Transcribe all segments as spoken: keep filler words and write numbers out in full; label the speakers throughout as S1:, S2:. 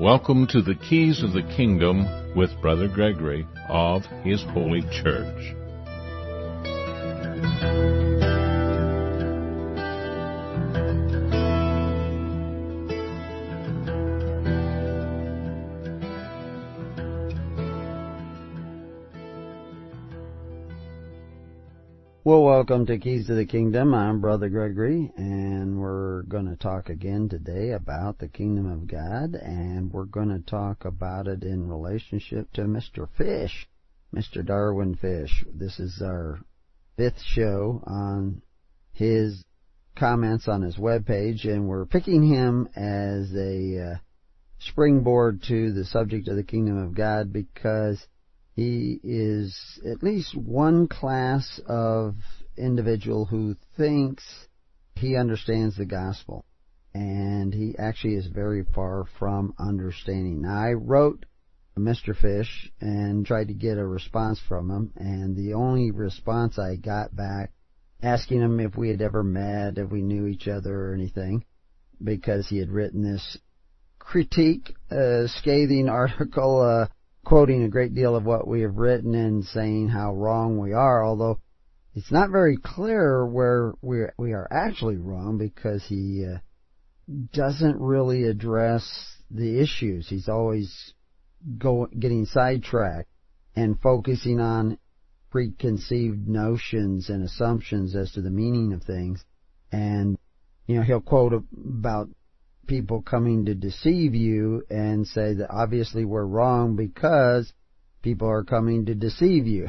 S1: Welcome to the Keys of the Kingdom with Brother Gregory of His Holy Church.
S2: Well, welcome to Keys to the Kingdom. I'm Brother Gregory, and we're going to talk again today about the Kingdom of God, and we're going to talk about it in relationship to Mister Fish, Mister Darwin Fish. This is our fifth show on his comments on his webpage, and we're picking him as a uh, springboard to the subject of the Kingdom of God because he is at least one class of individual who thinks he understands the gospel, and he actually is very far from understanding. Now, I wrote Mister Fish and tried to get a response from him, and the only response I got back asking him if we had ever met, if we knew each other or anything, because he had written this critique, uh, scathing article, uh, quoting a great deal of what we have written and saying how wrong we are, although it's not very clear where we we are actually wrong because he uh, doesn't really address the issues. He's always go, getting sidetracked and focusing on preconceived notions and assumptions as to the meaning of things. And, you know, he'll quote about people coming to deceive you and say that obviously we're wrong because people are coming to deceive you.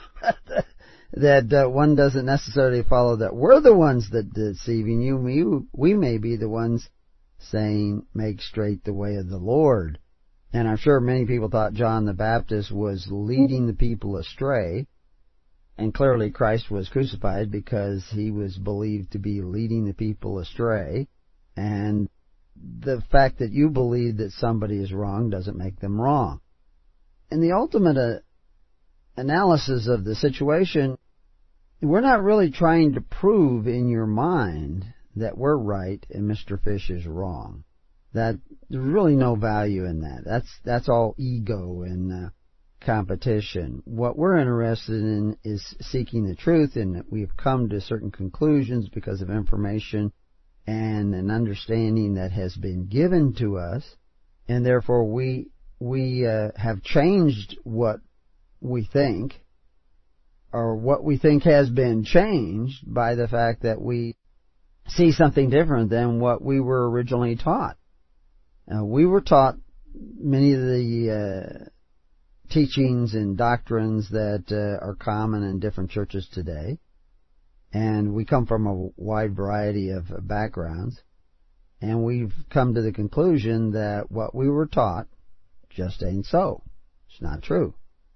S2: that uh, one doesn't necessarily follow that we're the ones that are deceiving you. We, we may be the ones saying, make straight the way of the Lord. And I'm sure many people thought John the Baptist was leading the people astray. And clearly Christ was crucified because he was believed to be leading the people astray. And the fact that you believe that somebody is wrong doesn't make them wrong. In the ultimate uh, analysis of the situation, we're not really trying to prove in your mind that we're right and Mister Fish is wrong. That there's really no value in that. That's that's all ego and uh, competition. What we're interested in is seeking the truth, and we've come to certain conclusions because of information and an understanding that has been given to us, and therefore we we uh, have changed what we think, or what we think has been changed by the fact that we see something different than what we were originally taught. Uh, we were taught many of the uh, teachings and doctrines that uh, are common in different churches today. And we come from a wide variety of backgrounds, and we've come to the conclusion that what we were taught just ain't so. It's not true.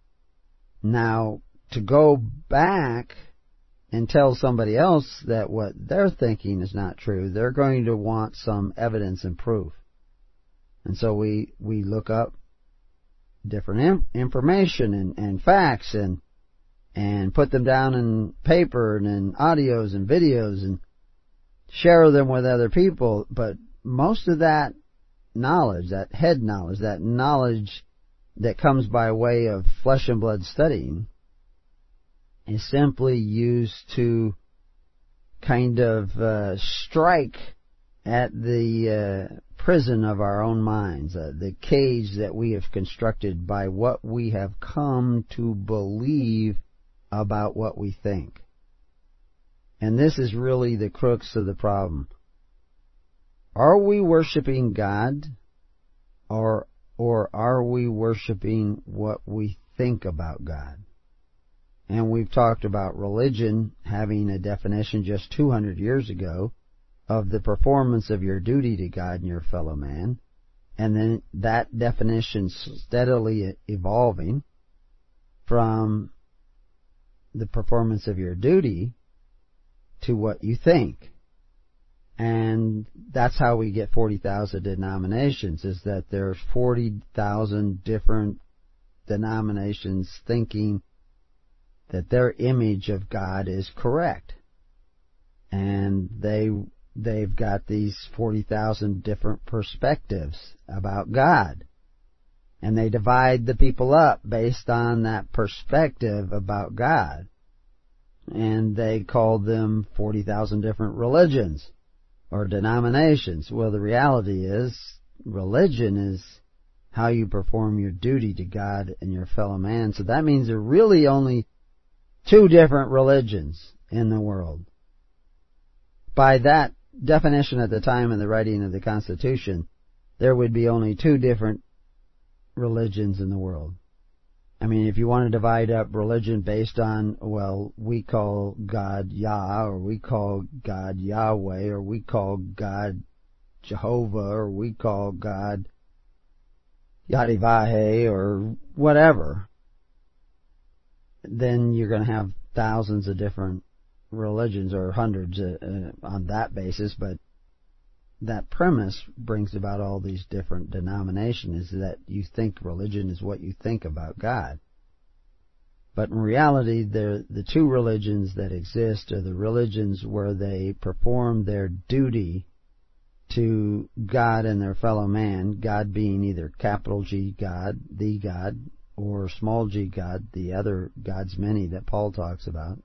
S2: Now, to go back and tell somebody else that what they're thinking is not true, they're going to want some evidence and proof. And so we, we look up different in, information and, and facts and and put them down in paper and in audios and videos and share them with other people. But most of that knowledge, that head knowledge, that knowledge that comes by way of flesh and blood studying is simply used to kind of uh, strike at the uh, prison of our own minds, uh, the cage that we have constructed by what we have come to believe about what we think. And this is really the crux of the problem. Are we worshiping God, or or are we worshiping what we think about God? And we've talked about religion having a definition just two hundred years ago of the performance of your duty to God and your fellow man, and then that definition steadily evolving from the performance of your duty to what you think. And that's how we get forty thousand denominations, is that there's forty thousand different denominations thinking that their image of God is correct. And they they've got these forty thousand different perspectives about God. And they divide the people up based on that perspective about God. And they called them forty thousand different religions or denominations. Well, the reality is, religion is how you perform your duty to God and your fellow man. So that means there are really only two different religions in the world. By that definition at the time of the writing of the Constitution, there would be only two different religions in the world. I mean, if you want to divide up religion based on, well, we call God Yah, or we call God Yahweh, or we call God Jehovah, or we call God Yadivahe, or whatever, then you're going to have thousands of different religions, or hundreds uh, uh, on that basis. But that premise brings about all these different denominations, is that you think religion is what you think about God. But in reality, the the two religions that exist are the religions where they perform their duty to God and their fellow man, God being either capital G God, the God, or small g God, the other gods many that Paul talks about,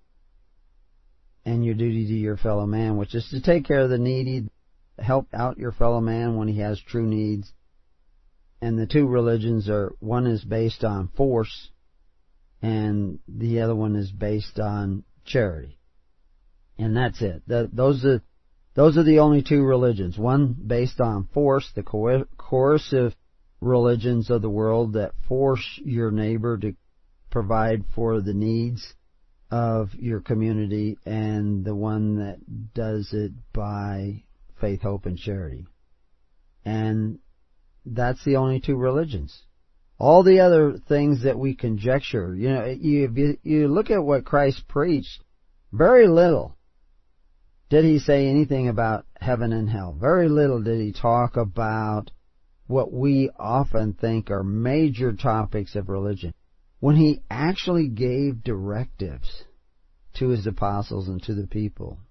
S2: and your duty to your fellow man, which is to take care of the needy, help out your fellow man when he has true needs. And the two religions are, one is based on force, and the other one is based on charity. And that's it. The, those are those are the only two religions. One based on force, the coer- coercive religions of the world that force your neighbor to provide for the needs of your community, and the one that does it by faith, hope, and charity. And that's the only two religions. All the other things that we conjecture, you know, you, you look at what Christ preached, very little did he say anything about heaven and hell. Very little did he talk about what we often think are major topics of religion, when he actually gave directives to his apostles and to the people.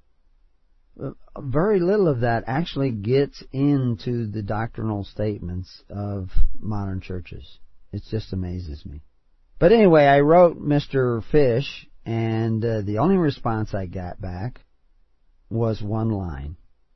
S2: Very little of that actually gets into the doctrinal statements of modern churches. It just amazes me. But anyway, I wrote Mister Fish, and uh, the only response I got back was one line: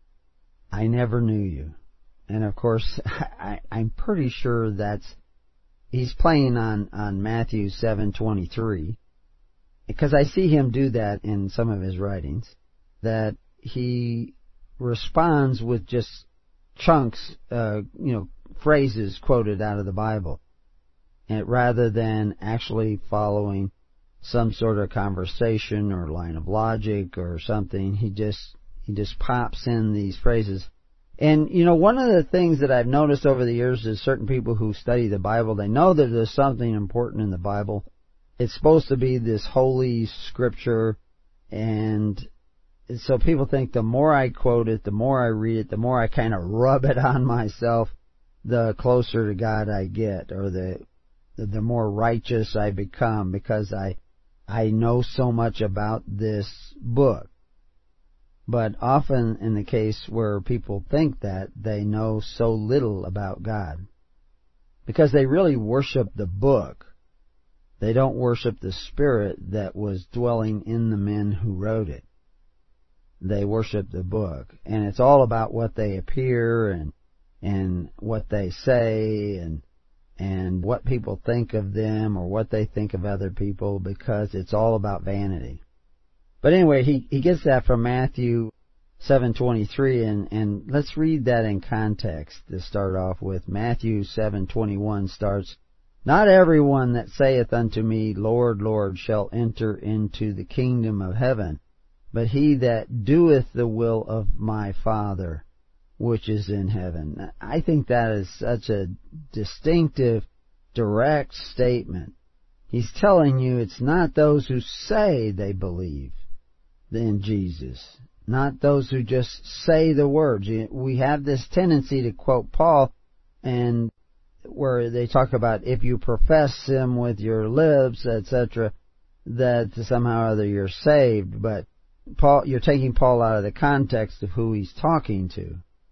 S2: I never knew you. And of course, I, I'm pretty sure that's, he's playing on, on Matthew seven twenty-three, because I see him do that in some of his writings, that he responds with just chunks, uh, you know, phrases quoted out of the Bible, and rather than actually following some sort of conversation or line of logic or something. He just he just pops in these phrases. And, you know, one of the things that I've noticed over the years is certain people who study the Bible, they know that there's something important in the Bible. It's supposed to be this holy scripture, and so people think the more I quote it, the more I read it, the more I kind of rub it on myself, the closer to God I get, or the the more righteous I become, because I I know so much about this book. But often in the case where people think that, they know so little about God, because they really worship the book. They don't worship the spirit that was dwelling in the men who wrote it. They worship the book, and it's all about what they appear and and what they say and and what people think of them or what they think of other people, because it's all about vanity. But anyway, he, he gets that from Matthew seven twenty-three, and, and let's read that in context to start off with. Matthew seven twenty-one starts, "Not everyone that saith unto me, Lord, Lord, shall enter into the kingdom of heaven, but he that doeth the will of my Father which is in heaven." I think that is such a distinctive, direct statement. He's telling you it's not those who say they believe in Jesus, not those who just say the words. We have this tendency to quote Paul, and where they talk about if you profess Him with your lips, et cetera, that somehow or other you're saved. But Paul, you're taking Paul out of the context of who he's talking to.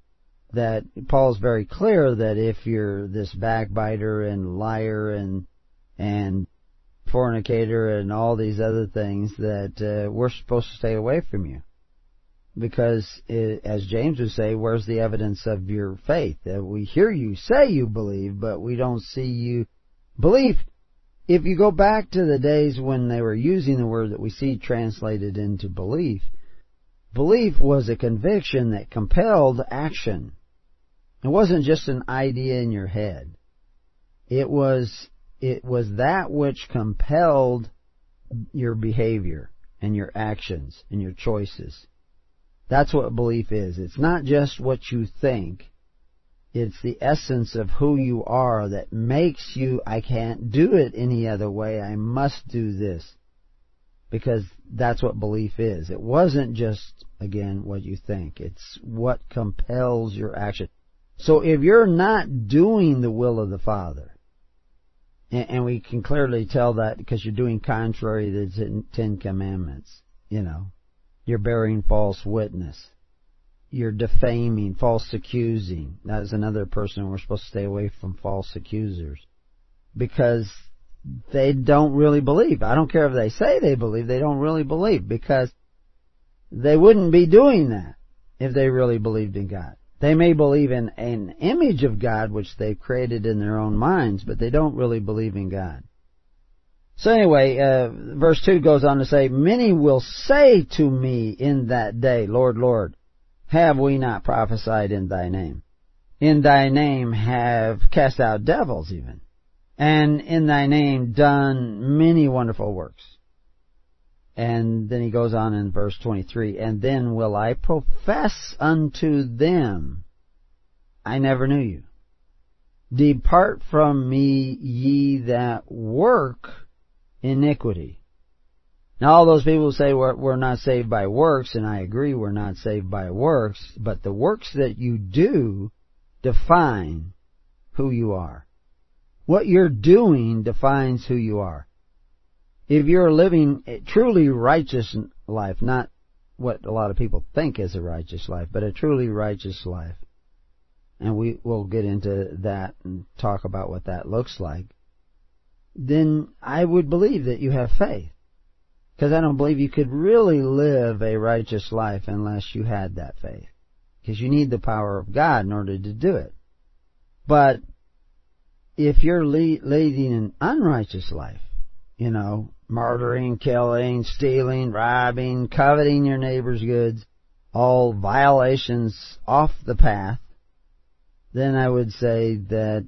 S2: that Paul's very clear that if you're this backbiter and liar and and fornicator and all these other things, that uh, we're supposed to stay away from you. Because, it, as James would say, where's the evidence of your faith? Uh, we hear you say you believe, but we don't see you believe. If you go back to the days when they were using the word that we see translated into belief, belief was a conviction that compelled action. It wasn't just an idea in your head. It was, it was that which compelled your behavior and your actions and your choices. That's what belief is. It's not just what you think. It's the essence of who you are that makes you, I can't do it any other way, I must do this. Because that's what belief is. It wasn't just, again, what you think. It's what compels your action. So if you're not doing the will of the Father, and, and we can clearly tell that because you're doing contrary to the Ten Commandments, you know, you're bearing false witness. You're defaming, false accusing. That is another person we're supposed to stay away from, false accusers. Because they don't really believe. I don't care if they say they believe, they don't really believe. Because they wouldn't be doing that if they really believed in God. They may believe in an image of God which they've created in their own minds, but they don't really believe in God. So anyway, uh, verse two goes on to say, many will say to me in that day, Lord, Lord, have we not prophesied in thy name? In thy name have cast out devils even, and in thy name done many wonderful works. And then he goes on in verse twenty-three, and then will I profess unto them, I never knew you. Depart from me, ye that work iniquity. Now all those people say we're, we're not saved by works, and I agree we're not saved by works, but the works that you do define who you are. What you're doing defines who you are. If you're living a truly righteous life, not what a lot of people think is a righteous life, but a truly righteous life, and we will get into that and talk about what that looks like, then I would believe that you have faith. Because I don't believe you could really live a righteous life unless you had that faith. Because you need the power of God in order to do it. But if you're leading an unrighteous life, you know, murdering, killing, stealing, robbing, coveting your neighbor's goods, all violations off the path, then I would say that,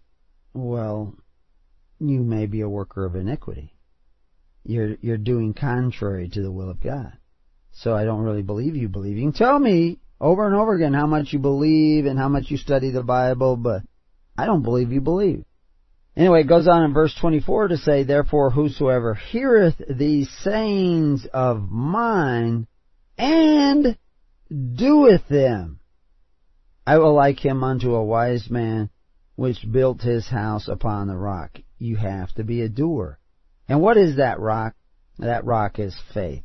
S2: well, you may be a worker of iniquity. You're you're doing contrary to the will of God. So I don't really believe you believe. You can tell me over and over again how much you believe and how much you study the Bible, but I don't believe you believe. Anyway, it goes on in verse twenty-four to say, therefore whosoever heareth these sayings of mine and doeth them, I will like him unto a wise man which built his house upon the rock. You have to be a doer. And what is that rock? That rock is faith.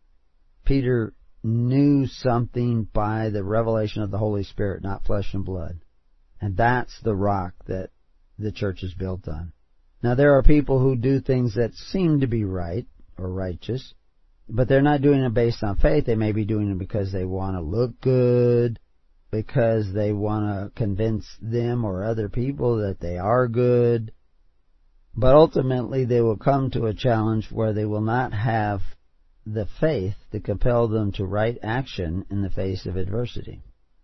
S2: Peter knew something by the revelation of the Holy Spirit, not flesh and blood. And that's the rock that the church is built on. Now there are people who do things that seem to be right or righteous, but they're not doing it based on faith. They may be doing it because they want to look good, because they want to convince them or other people that they are good. But ultimately they will come to a challenge where they will not have the faith to compel them to right action in the face of adversity.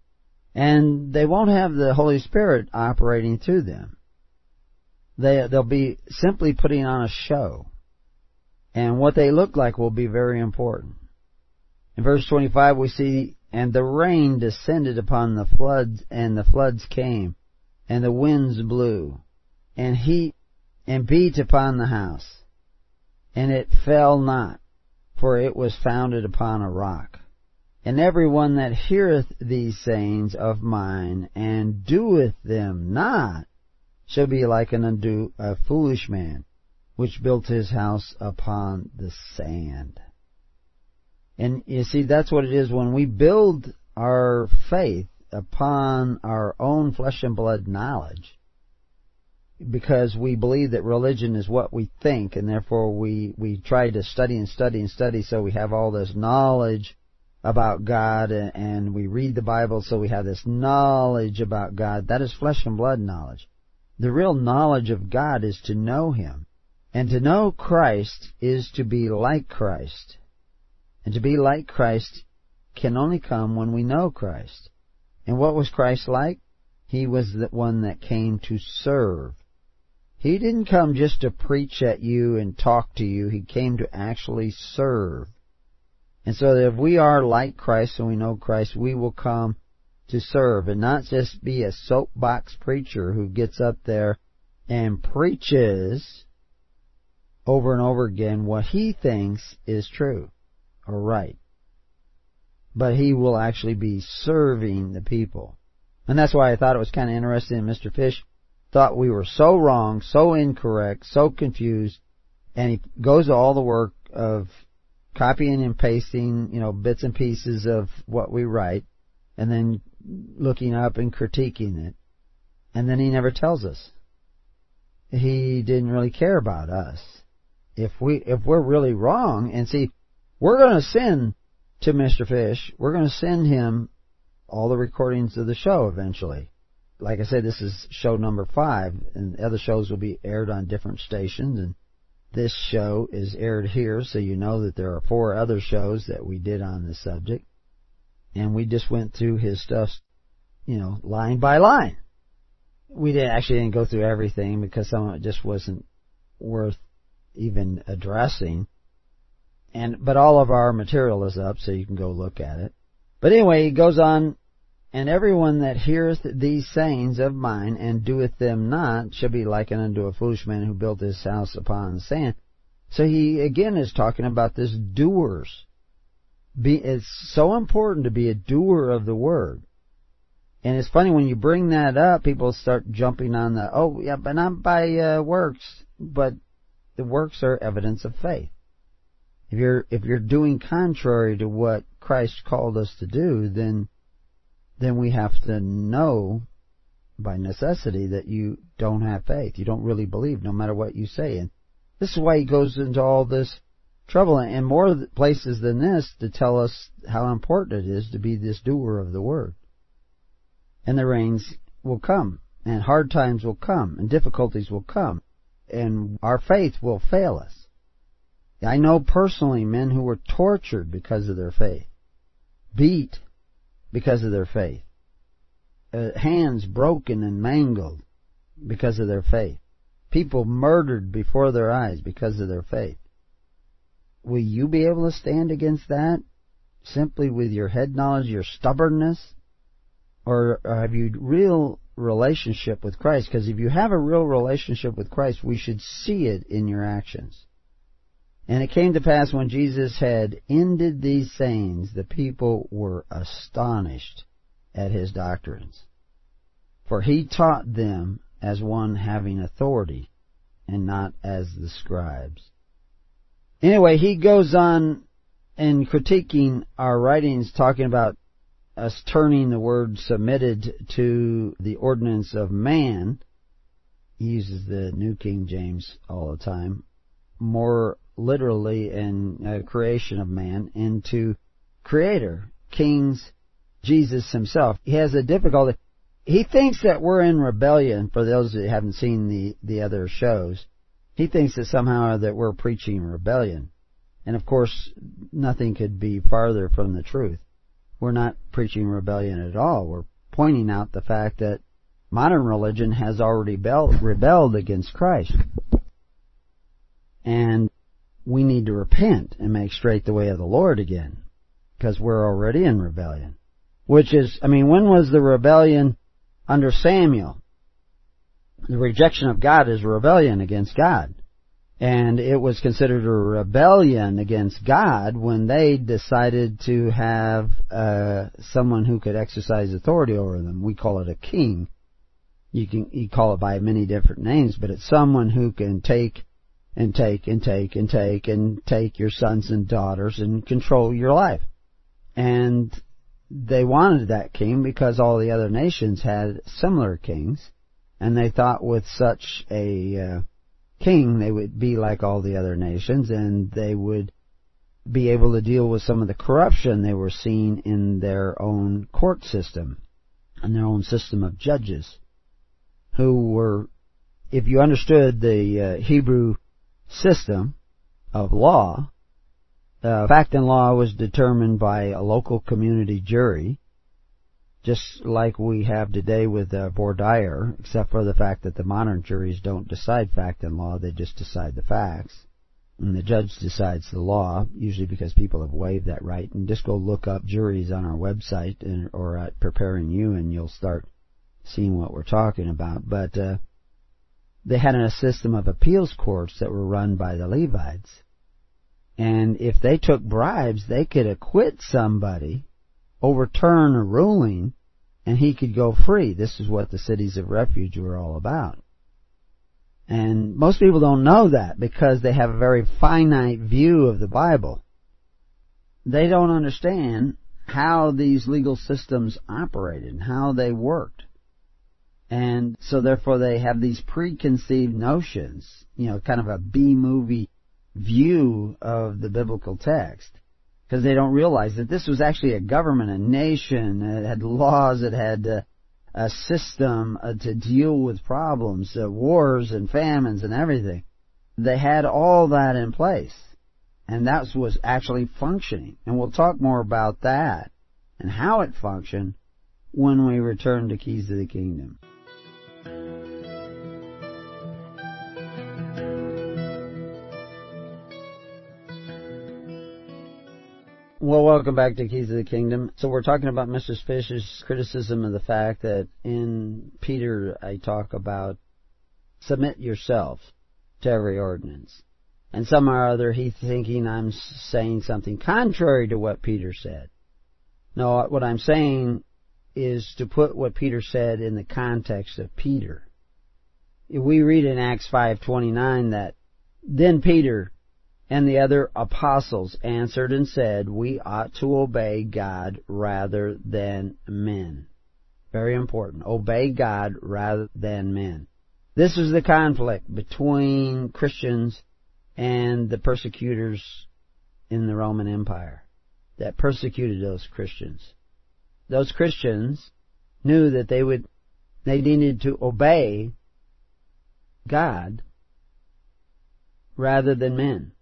S2: And they won't have the Holy Spirit operating through them. They, they'll be simply putting on a show. And what they look like will be very important. In verse twenty-five we see, and the rain descended upon the floods, and the floods came, and the winds blew, and heat and beat upon the house, and it fell not, for it was founded upon a rock. And every one that heareth these sayings of mine, and doeth them not, shall be like unto a foolish man, which built his house upon the sand. And you see, that's what it is when we build our faith upon our own flesh and blood knowledge, because we believe that religion is what we think, and therefore we, we try to study and study and study so we have all this knowledge about God, and, and we read the Bible so we have this knowledge about God. That is flesh and blood knowledge. The real knowledge of God is to know Him. And to know Christ is to be like Christ. And to be like Christ can only come when we know Christ. And what was Christ like? He was the one that came to serve. He didn't come just to preach at you and talk to you. He came to actually serve. And so that if we are like Christ and we know Christ, we will come to serve and not just be a soapbox preacher who gets up there and preaches over and over again what he thinks is true or right. But he will actually be serving the people. And that's why I thought it was kind of interesting. Mister Fish thought we were so wrong, so incorrect, so confused, and he goes to all the work of copying and pasting, you know, bits and pieces of what we write, and then looking up and critiquing it. And then he never tells us. He didn't really care about us. If we, if we're really wrong, and see, we're going to send to Mister Fish, we're going to send him all the recordings of the show eventually. Like I said, this is show number five, and the other shows will be aired on different stations, and this show is aired here, so you know that there are four other shows that we did on this subject. And we just went through his stuff, you know, line by line. We didn't, actually didn't go through everything because some of it just wasn't worth even addressing. And but all of our material is up, so you can go look at it. But anyway, he goes on, and everyone that heareth these sayings of mine and doeth them not shall be likened unto a foolish man who built his house upon sand. So he again is talking about this doers. Be, it's so important to be a doer of the word. And it's funny when you bring that up, people start jumping on the, oh yeah, but not by uh, works, but the works are evidence of faith. If you're if you're doing contrary to what Christ called us to do, then then we have to know by necessity that you don't have faith. You don't really believe, no matter what you say. And this is why he goes into all this trouble, and more places than this, to tell us how important it is to be this doer of the word. And the rains will come, and hard times will come, and difficulties will come, and our faith will fail us. I know personally men who were tortured because of their faith, beat because of their faith, uh, hands broken and mangled because of their faith, people murdered before their eyes because of their faith. Will you be able to stand against that simply with your head knowledge, your stubbornness? Or have you real relationship with Christ? Because if you have a real relationship with Christ, we should see it in your actions. And it came to pass when Jesus had ended these sayings, the people were astonished at his doctrines. For he taught them as one having authority, and not as the scribes. Anyway, he goes on in critiquing our writings, talking about us turning the word submitted to the ordinance of man. He uses the New King James all the time, more literally in uh, creation of man, into Creator, Kings, Jesus himself. He has a difficulty. He thinks that we're in rebellion, for those that haven't seen the, the other shows. He thinks that somehow that we're preaching rebellion. And of course, nothing could be farther from the truth. We're not preaching rebellion at all. We're pointing out the fact that modern religion has already rebelled against Christ. And we need to repent and make straight the way of the Lord again, because we're already in rebellion. Which is, I mean, when was the rebellion under Samuel? The rejection of God is rebellion against God. And it was considered a rebellion against God when they decided to have uh, someone who could exercise authority over them. We call it a king. You can you call it by many different names, but it's someone who can take and take and take and take and take your sons and daughters and control your life. And they wanted that king because all the other nations had similar kings, and they thought with such a uh, king they would be like all the other nations, and they would be able to deal with some of the corruption they were seeing in their own court system and their own system of judges, who were, if you understood the uh, Hebrew system of law, uh, fact and law was determined by a local community jury, just like we have today with uh, voir dire, except for the fact that the modern juries don't decide fact and law, they just decide the facts. And the judge decides the law, usually because people have waived that right. And just go look up juries on our website and, or at Preparing You, and you'll start seeing what we're talking about. But uh, they had a system of appeals courts that were run by the Levites. And if they took bribes, they could acquit somebody, overturn a ruling, and he could go free. This is what the cities of refuge were all about. And most people don't know that because they have a very finite view of the Bible. They don't understand how these legal systems operated and how they worked. And so therefore they have these preconceived notions, you know, kind of a B-movie view of the biblical text. Because they don't realize that this was actually a government, a nation. It had laws, it had uh, a system uh, to deal with problems, uh, wars and famines and everything. They had all that in place. And that was actually functioning. And we'll talk more about that and how it functioned when we return to Keys to the Kingdom. Well, welcome back to Keys of the Kingdom. So we're talking about Mister Fish's criticism of the fact that in Peter I talk about submit yourself to every ordinance. And somehow or other he's thinking I'm saying something contrary to what Peter said. No, what I'm saying is to put what Peter said in the context of Peter. We read in Acts five twenty-nine that, then Peter and the other apostles answered and said, we ought to obey God rather than men. Very important. Obey God rather than men. This was the conflict between Christians and the persecutors in the Roman Empire that persecuted those Christians. Those Christians knew that they would, they needed to obey God rather than men.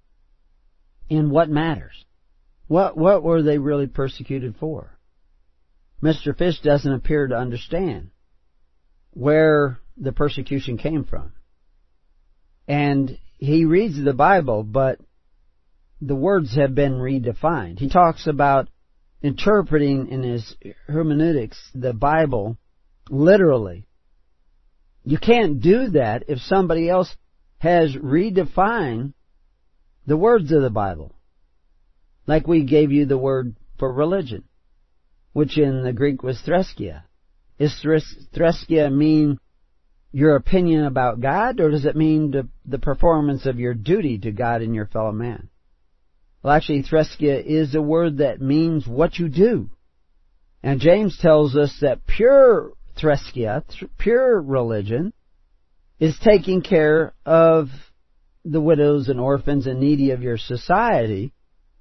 S2: In what matters? What what were they really persecuted for? Mister Fish doesn't appear to understand where the persecution came from. And he reads the Bible, but the words have been redefined. He talks about interpreting in his hermeneutics the Bible literally. You can't do that if somebody else has redefined the words of the Bible. Like we gave you the word for religion, which in the Greek was threskia. Is threskia mean your opinion about God, or does it mean the, the performance of your duty to God and your fellow man? Well, actually, threskia is a word that means what you do. And James tells us that pure threskia, pure religion, is taking care of the widows and orphans and needy of your society,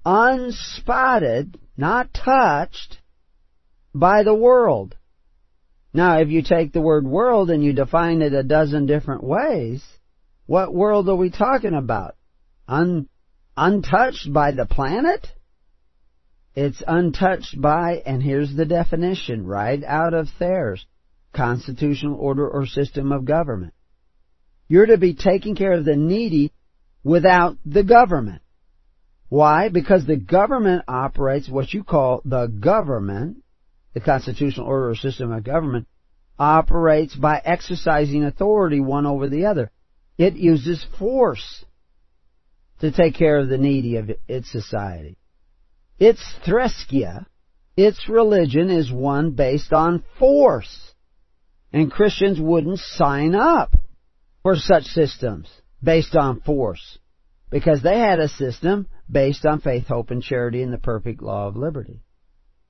S2: unspotted, not touched, by the world. Now, if you take the word world and you define it a dozen different ways, what world are we talking about? Un, untouched by the planet? It's untouched by, and here's the definition, right out of Thayer's, constitutional order or system of government. You're to be taking care of the needy without the government. Why? Because the government operates what you call the government, the constitutional order or system of government, operates by exercising authority one over the other. It uses force to take care of the needy of its society. Its threskia, its religion, is one based on force. And Christians wouldn't sign up for such systems based on force, because they had a system based on faith, hope, and charity and the perfect law of liberty.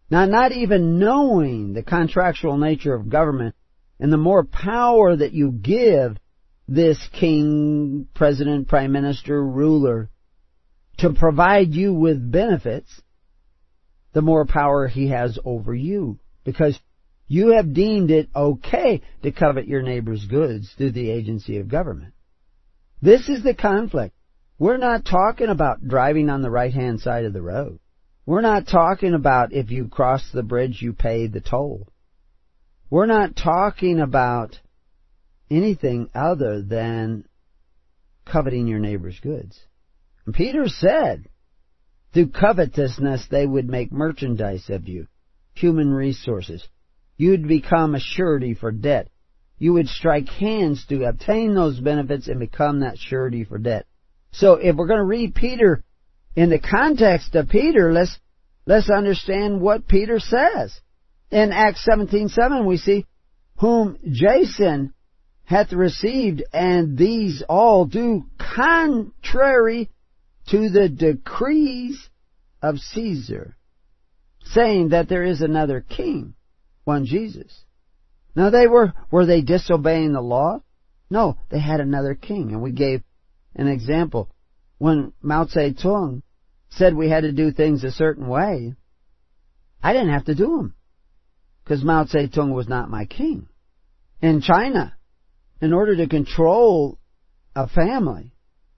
S2: Now, not even knowing the contractual nature of government and the more power that you give this king, president, prime minister, ruler to provide you with benefits, the more power he has over you, because you have deemed it okay to covet your neighbor's goods through the agency of government. This is the conflict. We're not talking about driving on the right-hand side of the road. We're not talking about if you cross the bridge, you pay the toll. We're not talking about anything other than coveting your neighbor's goods. And Peter said, through covetousness they would make merchandise of you, human resources. You'd become a surety for debt. You would strike hands to obtain those benefits and become that surety for debt. So if we're going to read Peter in the context of Peter, let's let's understand what Peter says. In Acts seventeen seven we see, whom Jason hath received, and these all do contrary to the decrees of Caesar, saying that there is another king, one Jesus. Now they were, were they disobeying the law? No, they had another king. And we gave an example. When Mao Zedong said we had to do things a certain way, I didn't have to do them, because Mao Zedong was not my king. In China, in order to control a family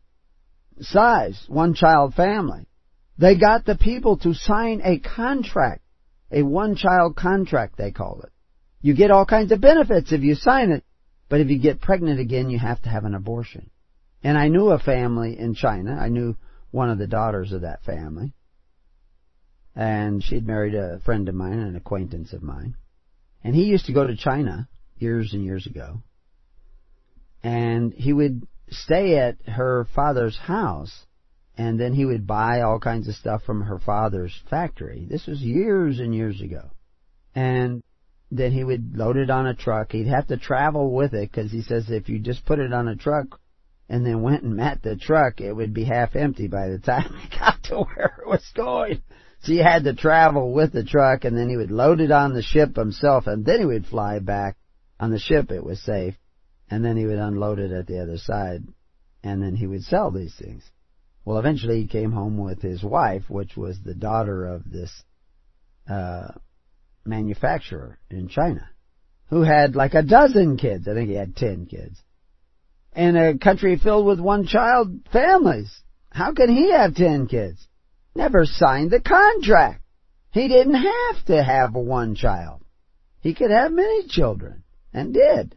S2: size, one-child family, they got the people to sign a contract, a one-child contract they call it. You get all kinds of benefits if you sign it, but if you get pregnant again, you have to have an abortion. And I knew a family in China. I knew one of the daughters of that family. And she'd married a friend of mine, an acquaintance of mine. And he used to go to China years and years ago. And he would stay at her father's house, and then he would buy all kinds of stuff from her father's factory. This was years and years ago. And then he would load it on a truck. He'd have to travel with it, because he says if you just put it on a truck and then went and met the truck, it would be half empty by the time he got to where it was going. So he had to travel with the truck, and then he would load it on the ship himself, and then he would fly back. On the ship it was safe, and then he would unload it at the other side, and then he would sell these things. Well, eventually he came home with his wife, which was the daughter of this uh manufacturer in China, who had like a dozen kids. I think he had ten kids. In a country filled with one-child families, how can he have ten kids? Never signed the contract. He didn't have to have one child. He could have many children, and did.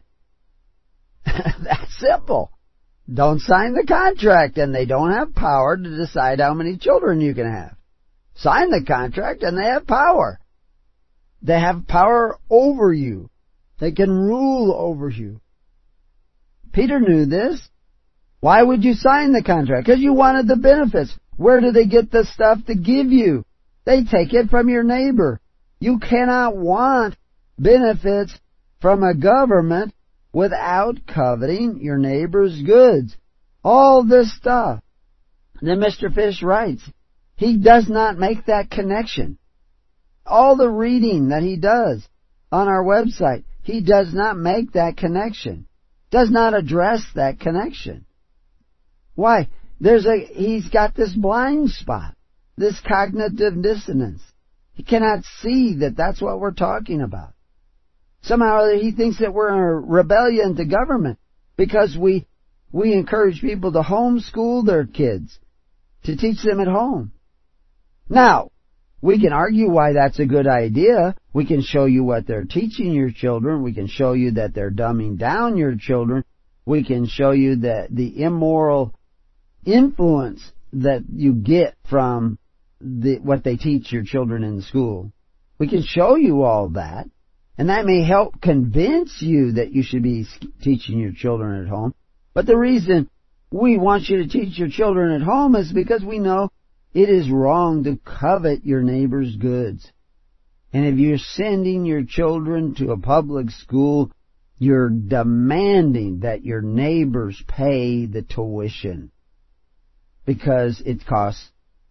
S2: That's simple. Don't sign the contract, and they don't have power to decide how many children you can have. Sign the contract, and they have power. They have power over you. They can rule over you. Peter knew this. Why would you sign the contract? Because you wanted the benefits. Where do they get the stuff to give you? They take it from your neighbor. You cannot want benefits from a government without coveting your neighbor's goods. All this stuff. Then Mister Fish writes, he does not make that connection. All the reading that he does on our website, he does not make that connection. Does not address that connection. Why? There's a, he's got this blind spot, this cognitive dissonance. He cannot see that that's what we're talking about. Somehow he thinks that we're in a rebellion to government because we, we encourage people to homeschool their kids, to teach them at home. Now, we can argue why that's a good idea. We can show you what they're teaching your children. We can show you that they're dumbing down your children. We can show you that the immoral influence that you get from the, what they teach your children in school. We can show you all that. And that may help convince you that you should be teaching your children at home. But the reason we want you to teach your children at home is because we know it is wrong to covet your neighbor's goods. And if you're sending your children to a public school, you're demanding that your neighbors pay the tuition, because it costs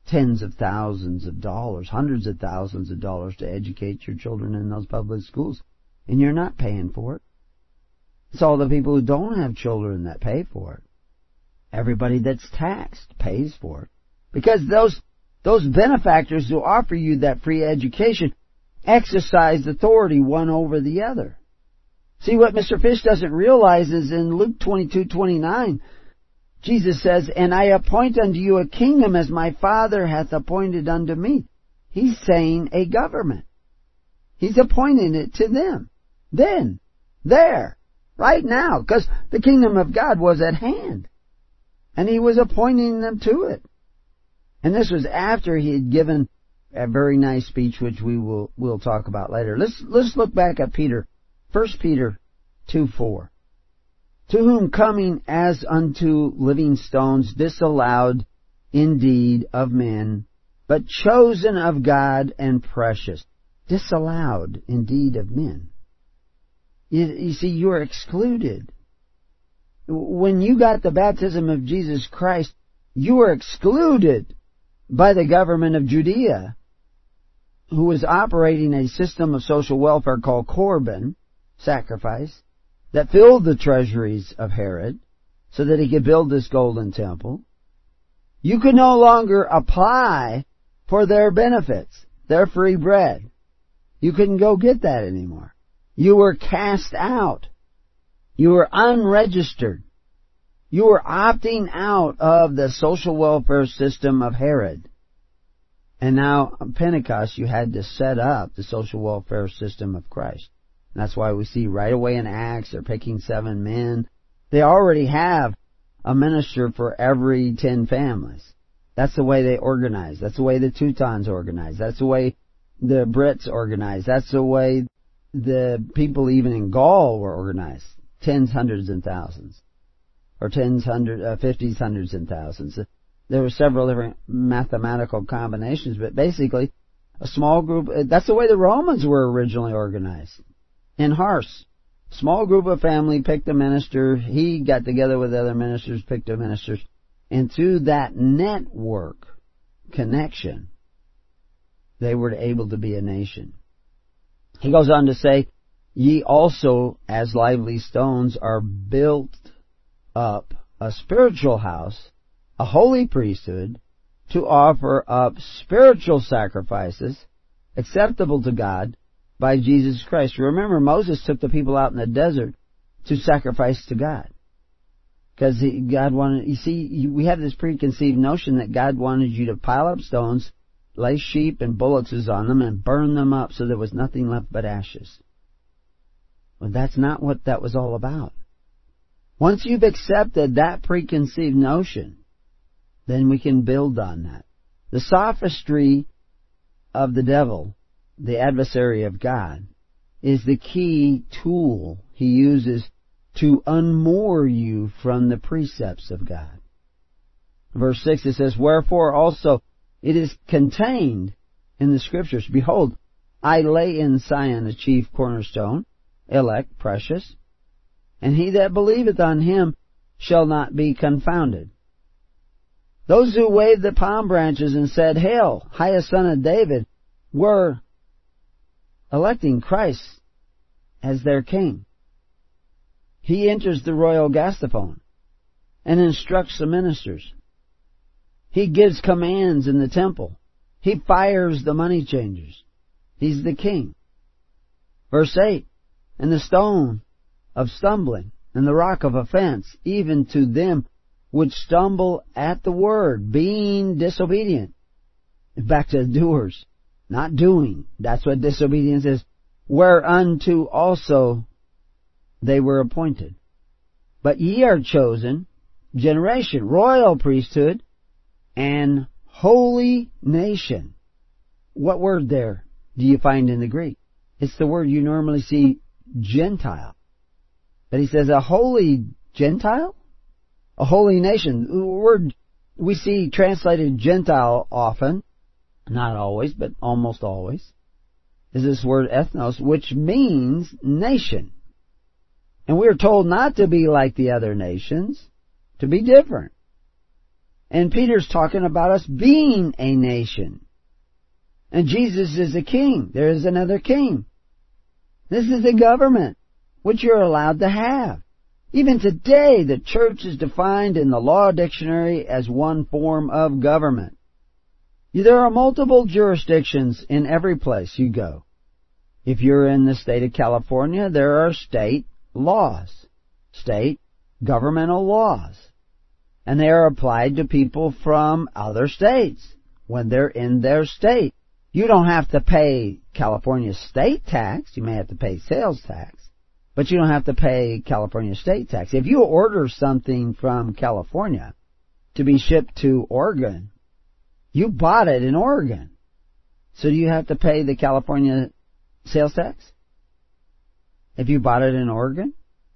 S2: tens of thousands of dollars, hundreds of thousands of dollars to educate your children in those public schools, and you're not paying for it. It's all the people who don't have children that pay for it. Everybody that's taxed pays for it. Because those those benefactors who offer you that free education exercise authority one over the other. See, what Mister Fish doesn't realize is in Luke twenty-two twenty-nine, Jesus says, "And I appoint unto you a kingdom as my Father hath appointed unto me." He's saying a government. He's appointing it to them. Then, there, right now, because the kingdom of God was at hand. And He was appointing them to it. And this was after He had given a very nice speech, which we will we'll talk about later. Let's let's look back at Peter. First Peter two four. "To whom coming as unto living stones, disallowed indeed of men, but chosen of God and precious." Disallowed indeed of men. You, you see, you are excluded. When you got the baptism of Jesus Christ, you were excluded by the government of Judea, who was operating a system of social welfare called Corban, sacrifice, that filled the treasuries of Herod so that he could build this golden temple. You could no longer apply for their benefits, their free bread. You couldn't go get that anymore. You were cast out. You were unregistered. You were opting out of the social welfare system of Herod. And now, on Pentecost, you had to set up the social welfare system of Christ. And that's why we see right away in Acts, they're picking seven men. They already have a minister for every ten families. That's the way they organize. That's the way the Teutons organize. That's the way the Brits organize. That's the way the people even in Gaul were organized. Tens, hundreds, and thousands. Or tens, hundreds, uh, fifties, hundreds, and thousands. There were several different mathematical combinations, but basically, a small group, that's the way the Romans were originally organized. In Hars, small group of family picked a minister, he got together with other ministers, picked the ministers, and through that network connection, they were able to be a nation. He goes on to say, "Ye also, as lively stones, are built up a spiritual house, a holy priesthood, to offer up spiritual sacrifices acceptable to God by Jesus Christ." Remember, Moses took the people out in the desert to sacrifice to God. Because God wanted, you see, we have this preconceived notion that God wanted you to pile up stones, lay sheep and bullocks on them, and burn them up so there was nothing left but ashes. Well, that's not what that was all about. Once you've accepted that preconceived notion, then we can build on that. The sophistry of the devil, the adversary of God, is the key tool he uses to unmoor you from the precepts of God. Verse six, it says, "Wherefore also it is contained in the Scriptures, Behold, I lay in Sion a chief cornerstone, elect, precious, and he that believeth on him shall not be confounded." Those who waved the palm branches and said, "Hail, highest Son of David," were electing Christ as their king. He enters the royal gastophone and instructs the ministers. He gives commands in the temple. He fires the money changers. He's the king. Verse eight, "And the stone of stumbling and the rock of offense, even to them which stumble at the word, being disobedient." Back to the doers, not doing. That's what disobedience is. "Whereunto also they were appointed. But ye are chosen generation, royal priesthood, and holy nation." What word there do you find in the Greek? It's the word you normally see, Gentile. But he says a holy Gentile? A holy nation. The word we see translated Gentile often, not always, but almost always, is this word ethnos, which means nation. And we are told not to be like the other nations, to be different. And Peter's talking about us being a nation. And Jesus is a king. There is another king. This is a government which you're allowed to have. Even today, the church is defined in the Law Dictionary as one form of government. There are multiple jurisdictions in every place you go. If you're in the state of California, there are state laws, state governmental laws. And they are applied to people from other states when they're in their state. You don't have to pay California state tax. You may have to pay sales tax, but you don't have to pay California state tax. If you order something from California to be shipped to Oregon, you bought it in Oregon. So do you have to pay the California sales tax if you bought it in Oregon?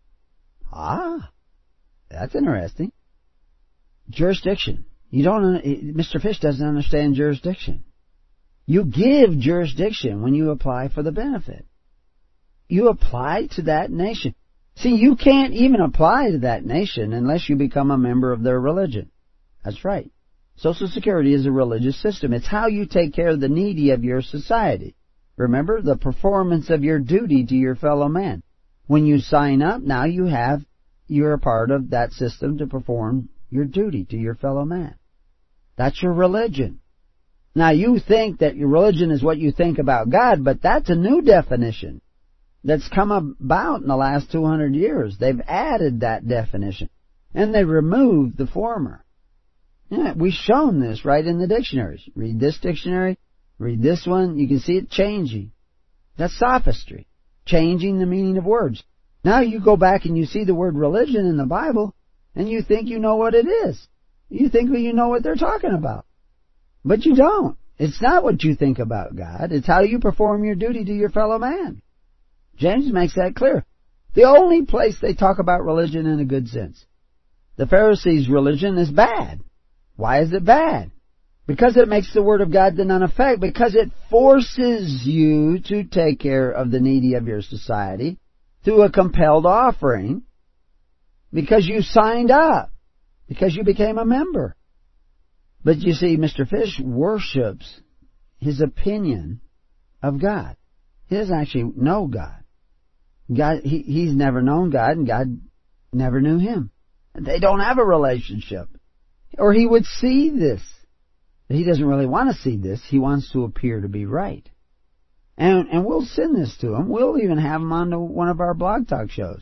S2: Ah, that's interesting. Jurisdiction. You don't, Mister Fish doesn't understand jurisdiction. You give jurisdiction when you apply for the benefit. You apply to that nation. See, you can't even apply to that nation unless you become a member of their religion. That's right. Social Security is a religious system. It's how you take care of the needy of your society. Remember, the performance of your duty to your fellow man. When you sign up, now you have, you're a part of that system to perform your duty to your fellow man. That's your religion. Now, you think that your religion is what you think about God, but that's a new definition that's come about in the last two hundred years. They've added that definition, and they removed the former. Yeah, we've shown this right in the dictionaries. Read this dictionary, read this one, you can see it changing. That's sophistry, changing the meaning of words. Now you go back and you see the word religion in the Bible, and you think you know what it is. You think you know what they're talking about. But you don't. It's not what you think about God. It's how you perform your duty to your fellow man. James makes that clear. The only place they talk about religion in a good sense. The Pharisees' religion is bad. Why is it bad? Because it makes the Word of God to none effect. Because it forces you to take care of the needy of your society through a compelled offering. Because you signed up. Because you became a member. But you see, Mister Fish worships his opinion of God. He doesn't actually know God. God, he, he's never known God, and God never knew him. They don't have a relationship. Or he would see this. He doesn't really want to see this. He wants to appear to be right. And and we'll send this to him. We'll even have him on to one of our blog talk shows.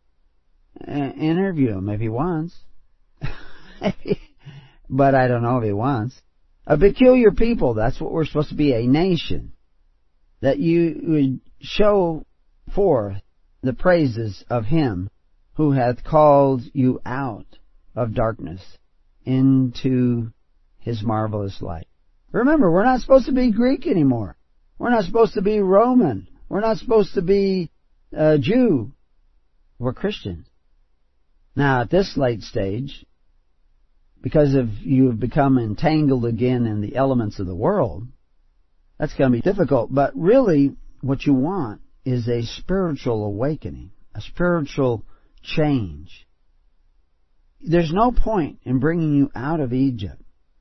S2: Uh, interview him if he wants. But I don't know if he wants. A peculiar people, that's what we're supposed to be, a nation. That you would show forth the praises of him who hath called you out of darkness into his marvelous light. Remember, we're not supposed to be Greek anymore. We're not supposed to be Roman. We're not supposed to be uh, Jew. We're Christians. Now, at this late stage, because if you have become entangled again in the elements of the world, that's going to be difficult. But really, what you want is a spiritual awakening, a spiritual change. There's no point in bringing you out of Egypt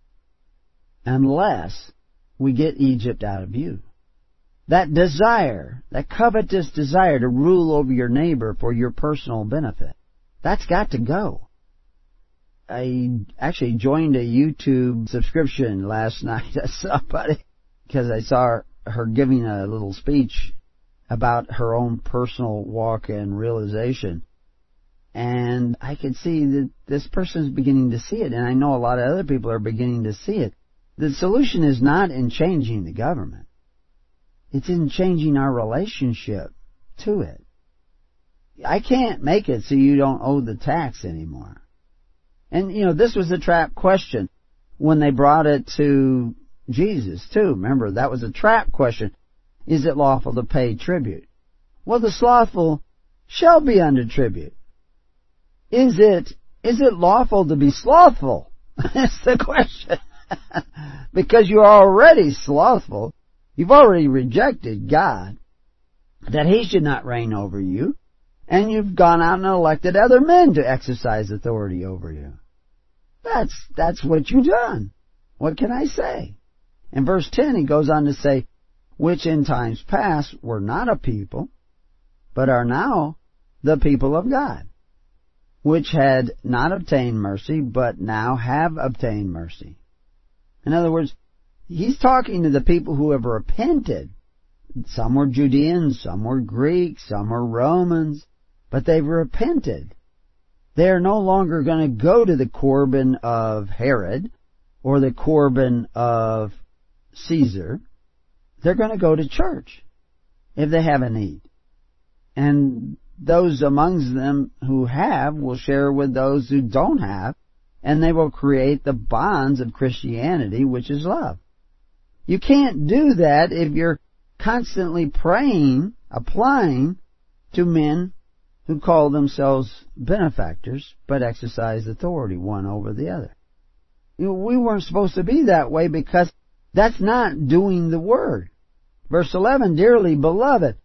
S2: unless we get Egypt out of you. That desire, that covetous desire to rule over your neighbor for your personal benefit, that's got to go. I actually joined a YouTube subscription last night of somebody because I saw her, her giving a little speech about her own personal walk and realization. And I could see that this person is beginning to see it, and I know a lot of other people are beginning to see it. The solution is not in changing the government. It's in changing our relationship to it. I can't make it so you don't owe the tax anymore. And, you know, this was a trap question when they brought it to Jesus, too. Remember, that was a trap question. Is it lawful to pay tribute? Well, the slothful shall be under tribute. Is it, is it lawful to be slothful? That's the question. Because you're already slothful. You've already rejected God, that He should not reign over you. And you've gone out and elected other men to exercise authority over you. That's, that's what you've done. What can I say? In verse ten, he goes on to say, which in times past were not a people, but are now the people of God, which had not obtained mercy, but now have obtained mercy. In other words, he's talking to the people who have repented. Some were Judeans, some were Greeks, some were Romans, but they've repented. They are no longer going to go to the Corban of Herod or the Corban of Caesar. They're going to go to church if they have a need. And those amongst them who have will share with those who don't have, and they will create the bonds of Christianity, which is love. You can't do that if you're constantly praying, applying to men who call themselves benefactors, but exercise authority one over the other. You know, we weren't supposed to be that way because that's not doing the word. Verse eleven, dearly beloved,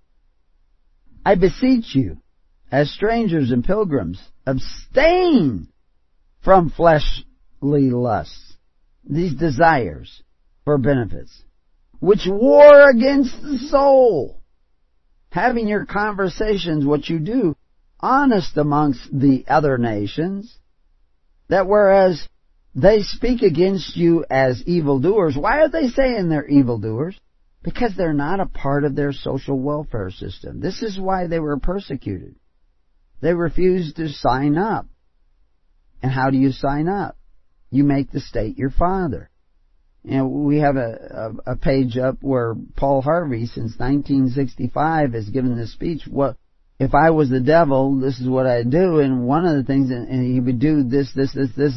S2: I beseech you, as strangers and pilgrims, abstain from fleshly lusts, these desires for benefits, which war against the soul. Having your conversations, what you do, honest amongst the other nations, that whereas they speak against you as evildoers, why are they saying they're evildoers? Because they're not a part of their social welfare system. This is why they were persecuted. They refused to sign up. And how do you sign up? You make the state your father. And we have a, a, a page up where Paul Harvey, since nineteen sixty-five, has given this speech. What if I was the devil? This is what I'd do. And one of the things, and he would do this, this, this, this,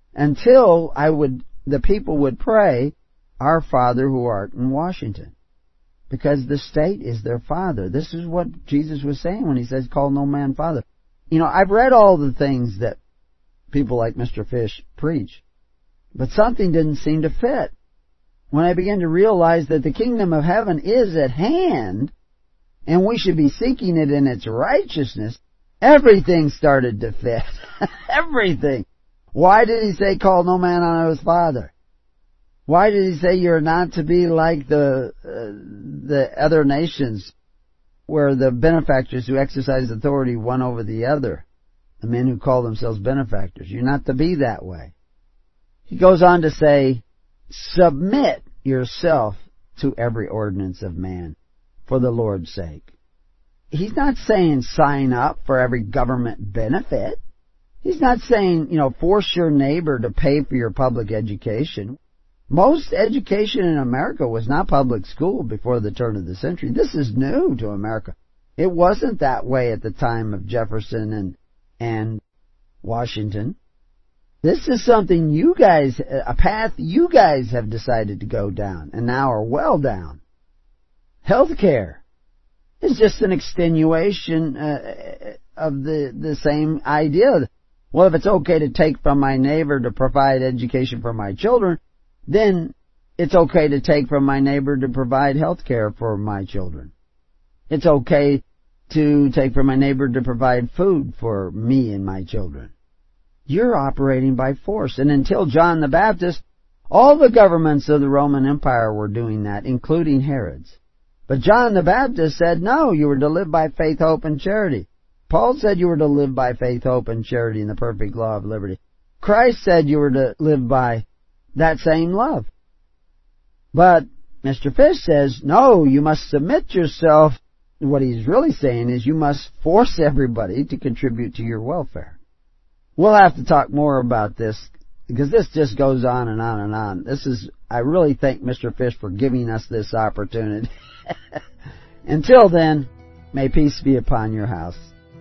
S2: until I would, the people would pray, Our Father who art in Washington. Because the state is their father. This is what Jesus was saying when he says, call no man father. You know, I've read all the things that people like Mister Fish preach, but something didn't seem to fit. When I began to realize that the kingdom of heaven is at hand, and we should be seeking it in its righteousness, everything started to fit. Everything. Why did he say, call no man on his father? Why did he say you're not to be like the uh, the other nations, where the benefactors who exercise authority one over the other, the men who call themselves benefactors? You're not to be that way. He goes on to say, submit yourself to every ordinance of man for the Lord's sake. He's not saying sign up for every government benefit. He's not saying, you know, force your neighbor to pay for your public education. Most education in America was not public school before the turn of the century. This is new to America. It wasn't that way at the time of Jefferson and, and Washington. This is something you guys, a path you guys have decided to go down and now are well down. Healthcare is just an extenuation uh, of the, the same idea. Well, if it's okay to take from my neighbor to provide education for my children, then it's okay to take from my neighbor to provide health care for my children. It's okay to take from my neighbor to provide food for me and my children. You're operating by force. And until John the Baptist, all the governments of the Roman Empire were doing that, including Herod's. But John the Baptist said, no, you were to live by faith, hope, and charity. Paul said you were to live by faith, hope, and charity in the perfect law of liberty. Christ said you were to live by that same love. But Mister Fish says, no, you must submit yourself. What he's really saying is you must force everybody to contribute to your welfare. We'll have to talk more about this, because this just goes on and on and on. This is, I really thank Mister Fish for giving us this opportunity. Until then, may peace be upon your house.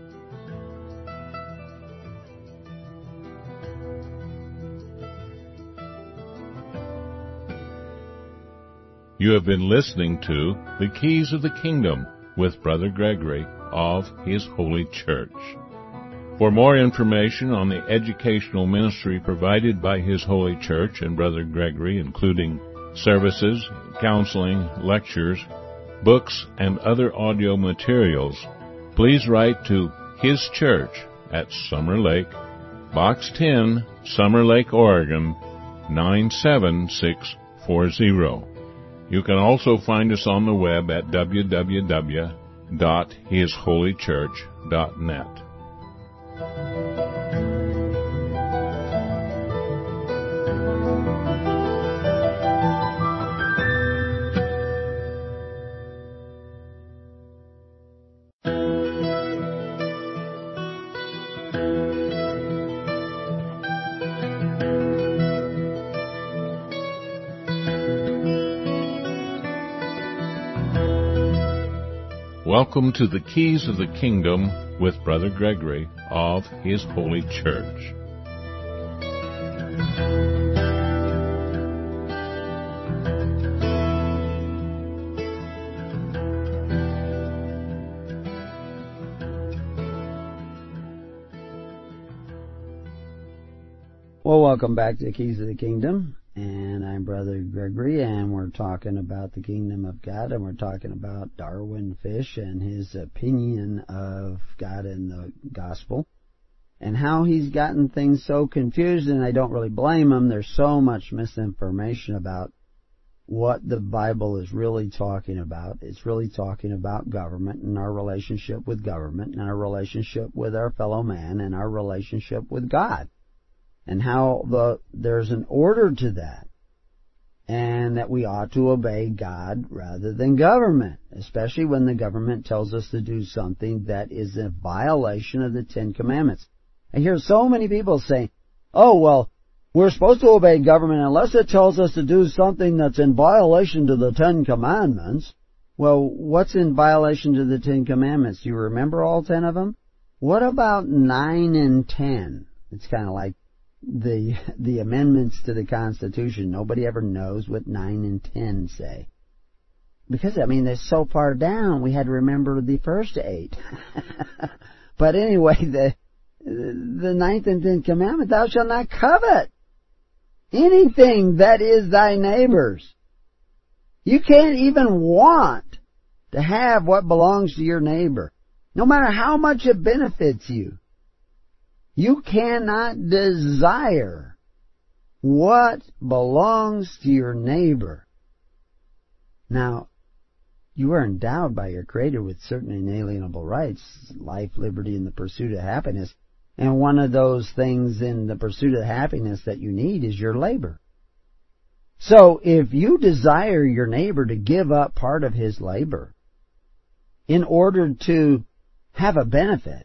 S1: You have been listening to The Keys of the Kingdom with Brother Gregory of His Holy Church. For more information on the educational ministry provided by His Holy Church and Brother Gregory, including services, counseling, lectures, books, and other audio materials, please write to His Church at Summer Lake, Box ten, Summer Lake, Oregon, nine seven six four zero. You can also find us on the web at w w w dot his holy church dot net. Welcome to the Keys of the Kingdom with Brother Gregory of His Holy Church.
S2: Well, welcome back to the Keys of the Kingdom, and I'm Brother Gregory, and we're talking about the Kingdom of God, and we're talking about Darwin Fish and his opinion of God and the Gospel, and how he's gotten things so confused, and I don't really blame him. There's so much misinformation about what the Bible is really talking about. It's really talking about government and our relationship with government and our relationship with our fellow man and our relationship with God. And how the there's an order to that, and that we ought to obey God rather than government, especially when the government tells us to do something that is a violation of the Ten Commandments. I hear so many people saying, oh, well, we're supposed to obey government unless it tells us to do something that's in violation to the Ten Commandments. Well, what's in violation to the Ten Commandments? Do you remember all ten of them? What about nine and ten? It's kind of like the the amendments to the Constitution. Nobody ever knows what nine and ten say. Because, I mean, they're so far down, we had to remember the first eight. But anyway, the the ninth and tenth commandment, thou shalt not covet anything that is thy neighbor's. You can't even want to have what belongs to your neighbor, no matter how much it benefits you. You cannot desire what belongs to your neighbor. Now, you are endowed by your Creator with certain inalienable rights, life, liberty, and the pursuit of happiness. And one of those things in the pursuit of happiness that you need is your labor. So, if you desire your neighbor to give up part of his labor in order to have a benefit,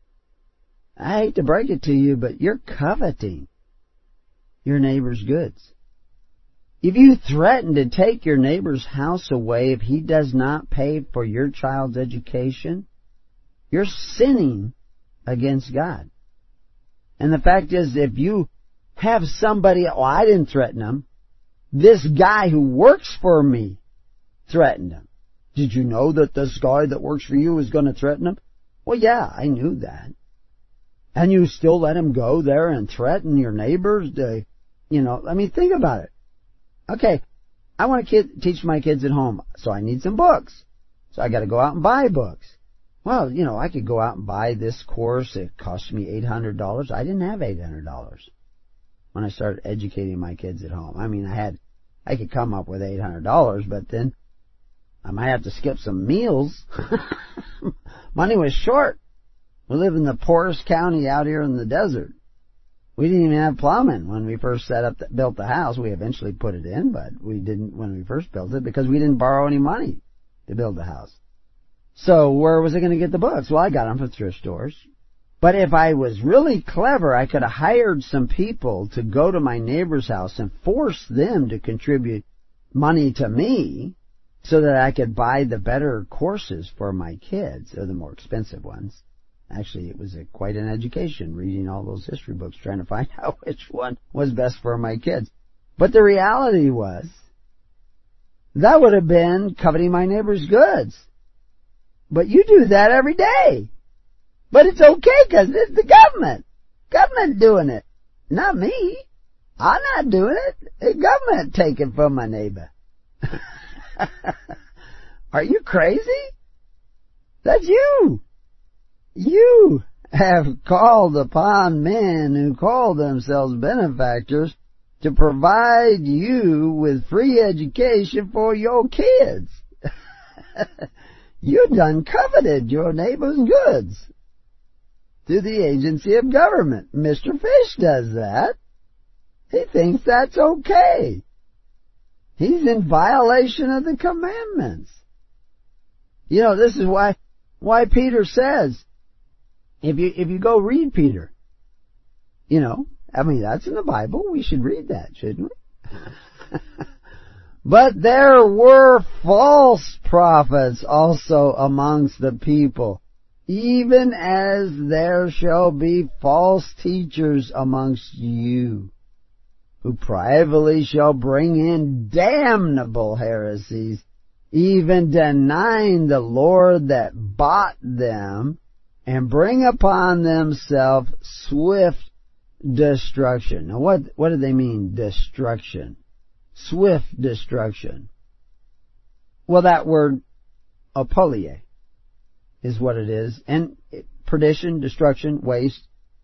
S2: I hate to break it to you, but you're coveting your neighbor's goods. If you threaten to take your neighbor's house away if he does not pay for your child's education, you're sinning against God. And the fact is, if you have somebody, oh, I didn't threaten him. This guy who works for me threatened him. Did you know that this guy that works for you is going to threaten him? Well, yeah, I knew that. And you still let him go there and threaten your neighbors to, you know, I mean, think about it. Okay, I want to kid, teach my kids at home, so I need some books. So I got to go out and buy books. Well, you know, I could go out and buy this course. It cost me eight hundred dollars. I didn't have eight hundred dollars when I started educating my kids at home. I mean, I had, I could come up with eight hundred dollars, but then I might have to skip some meals. Money was short. We live in the poorest county out here in the desert. We didn't even have plumbing when we first set up, the, built the house. We eventually put it in, but we didn't when we first built it because we didn't borrow any money to build the house. So where was I going to get the books? Well, I got them from thrift stores. But if I was really clever, I could have hired some people to go to my neighbor's house and force them to contribute money to me so that I could buy the better courses for my kids, or the more expensive ones. Actually, it was a, quite an education, reading all those history books, trying to find out which one was best for my kids. But the reality was, that would have been coveting my neighbor's goods. But you do that every day. But it's okay, because it's the government. Government doing it, not me. I'm not doing it. The government taking from my neighbor. Are you crazy? That's you. You. have called upon men who call themselves benefactors to provide you with free education for your kids. You done coveted your neighbor's goods through the agency of government. Mister Fish does that. He thinks that's okay. He's in violation of the commandments. You know, this is why why Peter says, if you if you go read Peter, you know, I mean, that's in the Bible. We should read that, shouldn't we? But there were false prophets also amongst the people, even as there shall be false teachers amongst you, who privately shall bring in damnable heresies, even denying the Lord that bought them, and bring upon themselves swift destruction. Now what, what do they mean, destruction? Swift destruction. Well, that word, apolie, is what it is. And perdition, destruction, waste,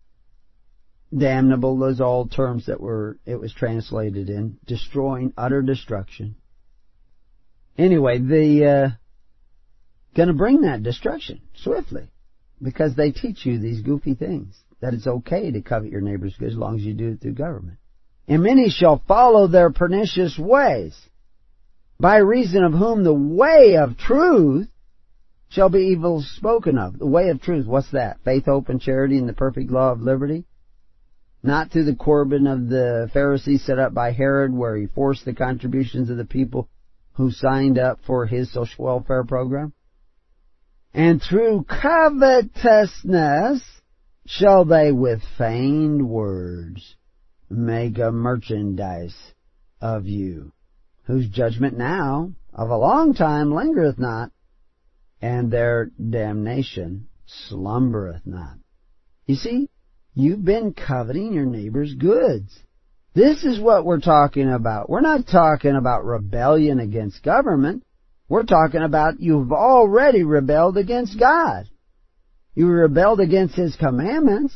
S2: damnable, those are all terms that were, it was translated in. Destroying, utter destruction. Anyway, the, uh, gonna bring that destruction swiftly. Because they teach you these goofy things. That it's okay to covet your neighbor's goods as long as you do it through government. And many shall follow their pernicious ways, by reason of whom the way of truth shall be evil spoken of. The way of truth, what's that? Faith, hope, and charity in the perfect law of liberty? Not through the Corban of the Pharisees set up by Herod, where he forced the contributions of the people who signed up for his social welfare program. And through covetousness shall they with feigned words make a merchandise of you, whose judgment now of a long time lingereth not, and their damnation slumbereth not. You see, you've been coveting your neighbor's goods. This is what we're talking about. We're not talking about rebellion against government. We're talking about you've already rebelled against God. You rebelled against His commandments.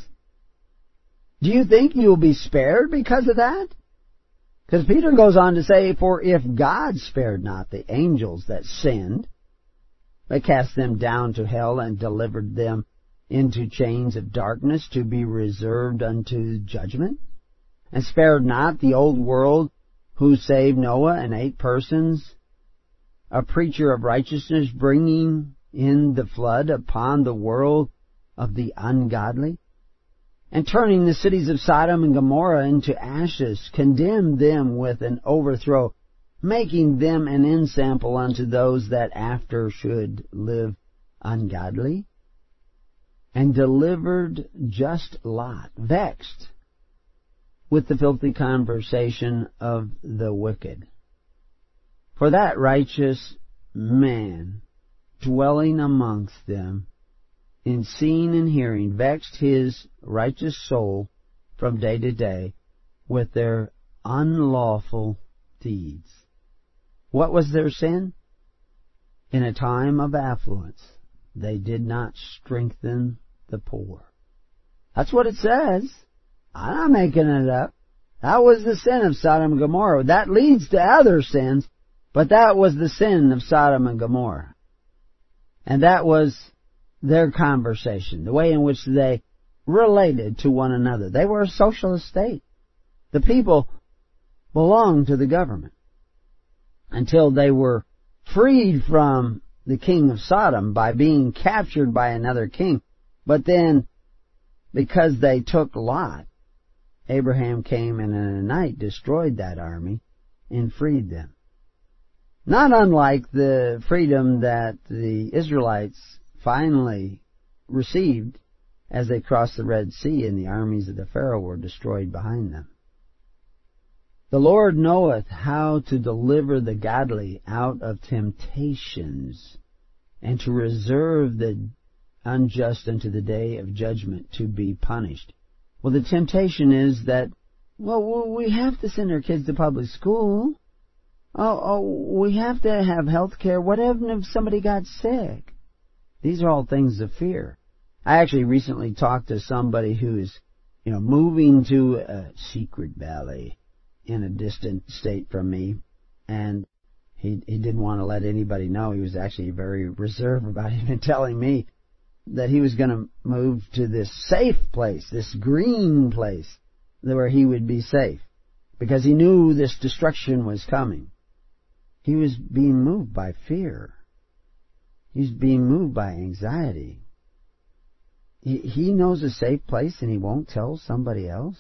S2: Do you think you'll be spared because of that? Because Peter goes on to say, for if God spared not the angels that sinned, but cast them down to hell and delivered them into chains of darkness to be reserved unto judgment, and spared not the old world who saved Noah and eight persons, a preacher of righteousness bringing in the flood upon the world of the ungodly, and turning the cities of Sodom and Gomorrah into ashes, condemned them with an overthrow, making them an ensample unto those that after should live ungodly, and delivered just Lot, vexed with the filthy conversation of the wicked. For that righteous man, dwelling amongst them, in seeing and hearing, vexed his righteous soul from day to day with their unlawful deeds. What was their sin? In a time of affluence, they did not strengthen the poor. That's what it says. I'm not making it up. That was the sin of Sodom and Gomorrah. That leads to other sins, but that was the sin of Sodom and Gomorrah. And that was their conversation, the way in which they related to one another. They were a socialist state. The people belonged to the government until they were freed from the king of Sodom by being captured by another king. But then, because they took Lot, Abraham came and in a night destroyed that army and freed them. Not unlike the freedom that the Israelites finally received as they crossed the Red Sea and the armies of the Pharaoh were destroyed behind them. The Lord knoweth how to deliver the godly out of temptations, and to reserve the unjust unto the day of judgment to be punished. Well, the temptation is that, well, we have to send our kids to public school. Oh, oh we have to have health care. What if somebody got sick? These are all things of fear. I actually recently talked to somebody who is, you know, moving to a secret valley in a distant state from me, and he he didn't want to let anybody know. He was actually very reserved about even telling me that he was going to move to this safe place, this green place, where he would be safe, because he knew this destruction was coming. He was being moved by fear. He was being moved by anxiety. He, he knows a safe place and he won't tell somebody else.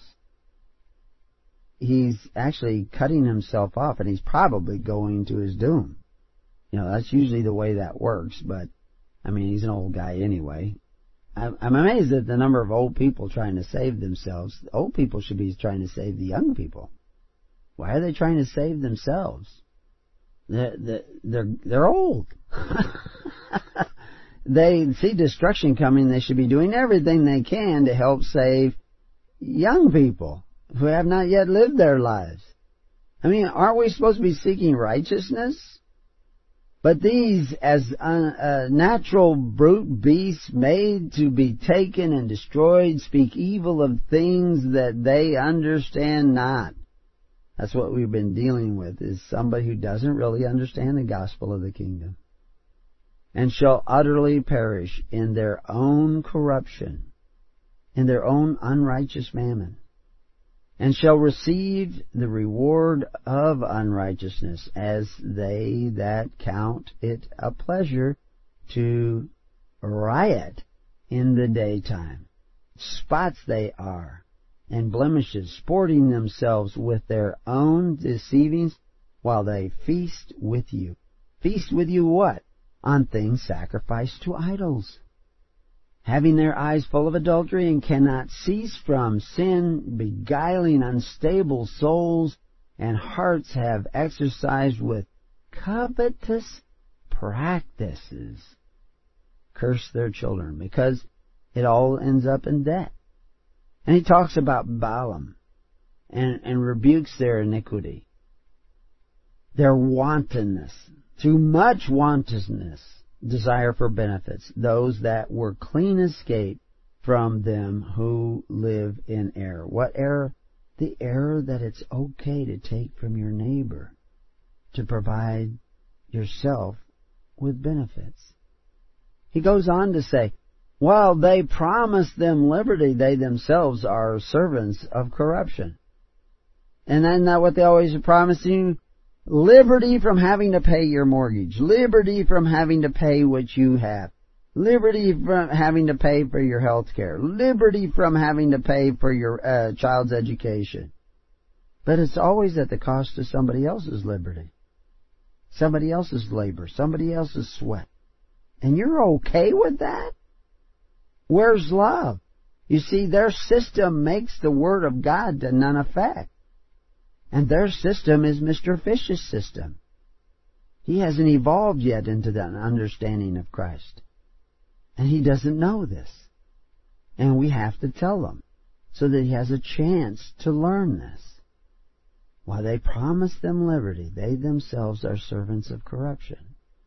S2: He's actually cutting himself off, and he's probably going to his doom. You know, that's usually the way that works, but, I mean, he's an old guy anyway. I'm, I'm amazed at the number of old people trying to save themselves. Old people should be trying to save the young people. Why are they trying to save themselves? They're, they're, they're old. They see destruction coming. They should be doing everything they can to help save young people who have not yet lived their lives. I mean, aren't we supposed to be seeking righteousness? But these, as uh, uh, natural brute beasts made to be taken and destroyed, speak evil of things that they understand not. That's what we've been dealing with, is somebody who doesn't really understand the gospel of the kingdom. And shall utterly perish in their own corruption, in their own unrighteous mammon, and shall receive the reward of unrighteousness, as they that count it a pleasure to riot in the daytime. Spots they are, and blemishes, sporting themselves with their own deceivings, while they feast with you. Feast with you what? On things sacrificed to idols. Having their eyes full of adultery, and cannot cease from sin, beguiling unstable souls, and hearts have exercised with covetous practices. Curse their children, because it all ends up in debt. And he talks about Balaam, and, and rebukes their iniquity, their wantonness, too much wantonness, desire for benefits, those that were clean escape from them who live in error. What error? The error that it's okay to take from your neighbor to provide yourself with benefits. He goes on to say, while they promise them liberty, they themselves are servants of corruption. And isn't that what they always promise you? Liberty from having to pay your mortgage. Liberty from having to pay what you have. Liberty from having to pay for your health care. Liberty from having to pay for your uh, child's education. But it's always at the cost of somebody else's liberty. Somebody else's labor. Somebody else's sweat. And you're okay with that? Where's love? You see, their system makes the Word of God to none effect. And their system is Mister Fish's system. He hasn't evolved yet into that understanding of Christ. And he doesn't know this. And we have to tell him, so that he has a chance to learn this. While they promise them liberty, they themselves are servants of corruption.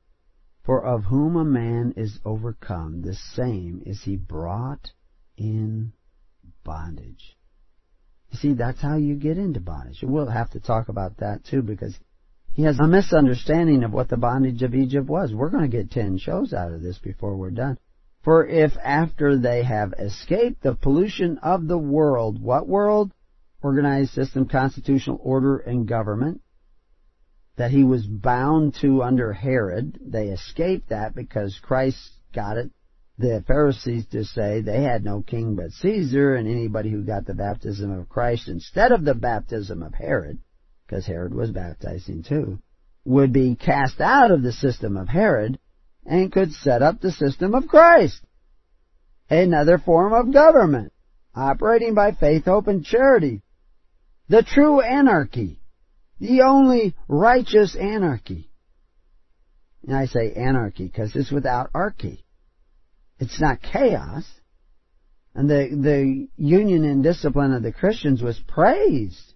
S2: For of whom a man is overcome, the same is he brought in bondage. You see, that's how you get into bondage. We'll have to talk about that too, because he has a misunderstanding of what the bondage of Egypt was. We're going to get ten shows out of this before we're done. For if after they have escaped the pollution of the world, what world? Organized system, constitutional order, and government, that he was bound to under Herod, they escaped that because Christ got it. The Pharisees to say they had no king but Caesar, and anybody who got the baptism of Christ instead of the baptism of Herod, because Herod was baptizing too, would be cast out of the system of Herod and could set up the system of Christ. Another form of government, operating by faith, hope, and charity. The true anarchy. The only righteous anarchy. And I say anarchy because it's without archy. It's not chaos. And the, the union and discipline of the Christians was praised.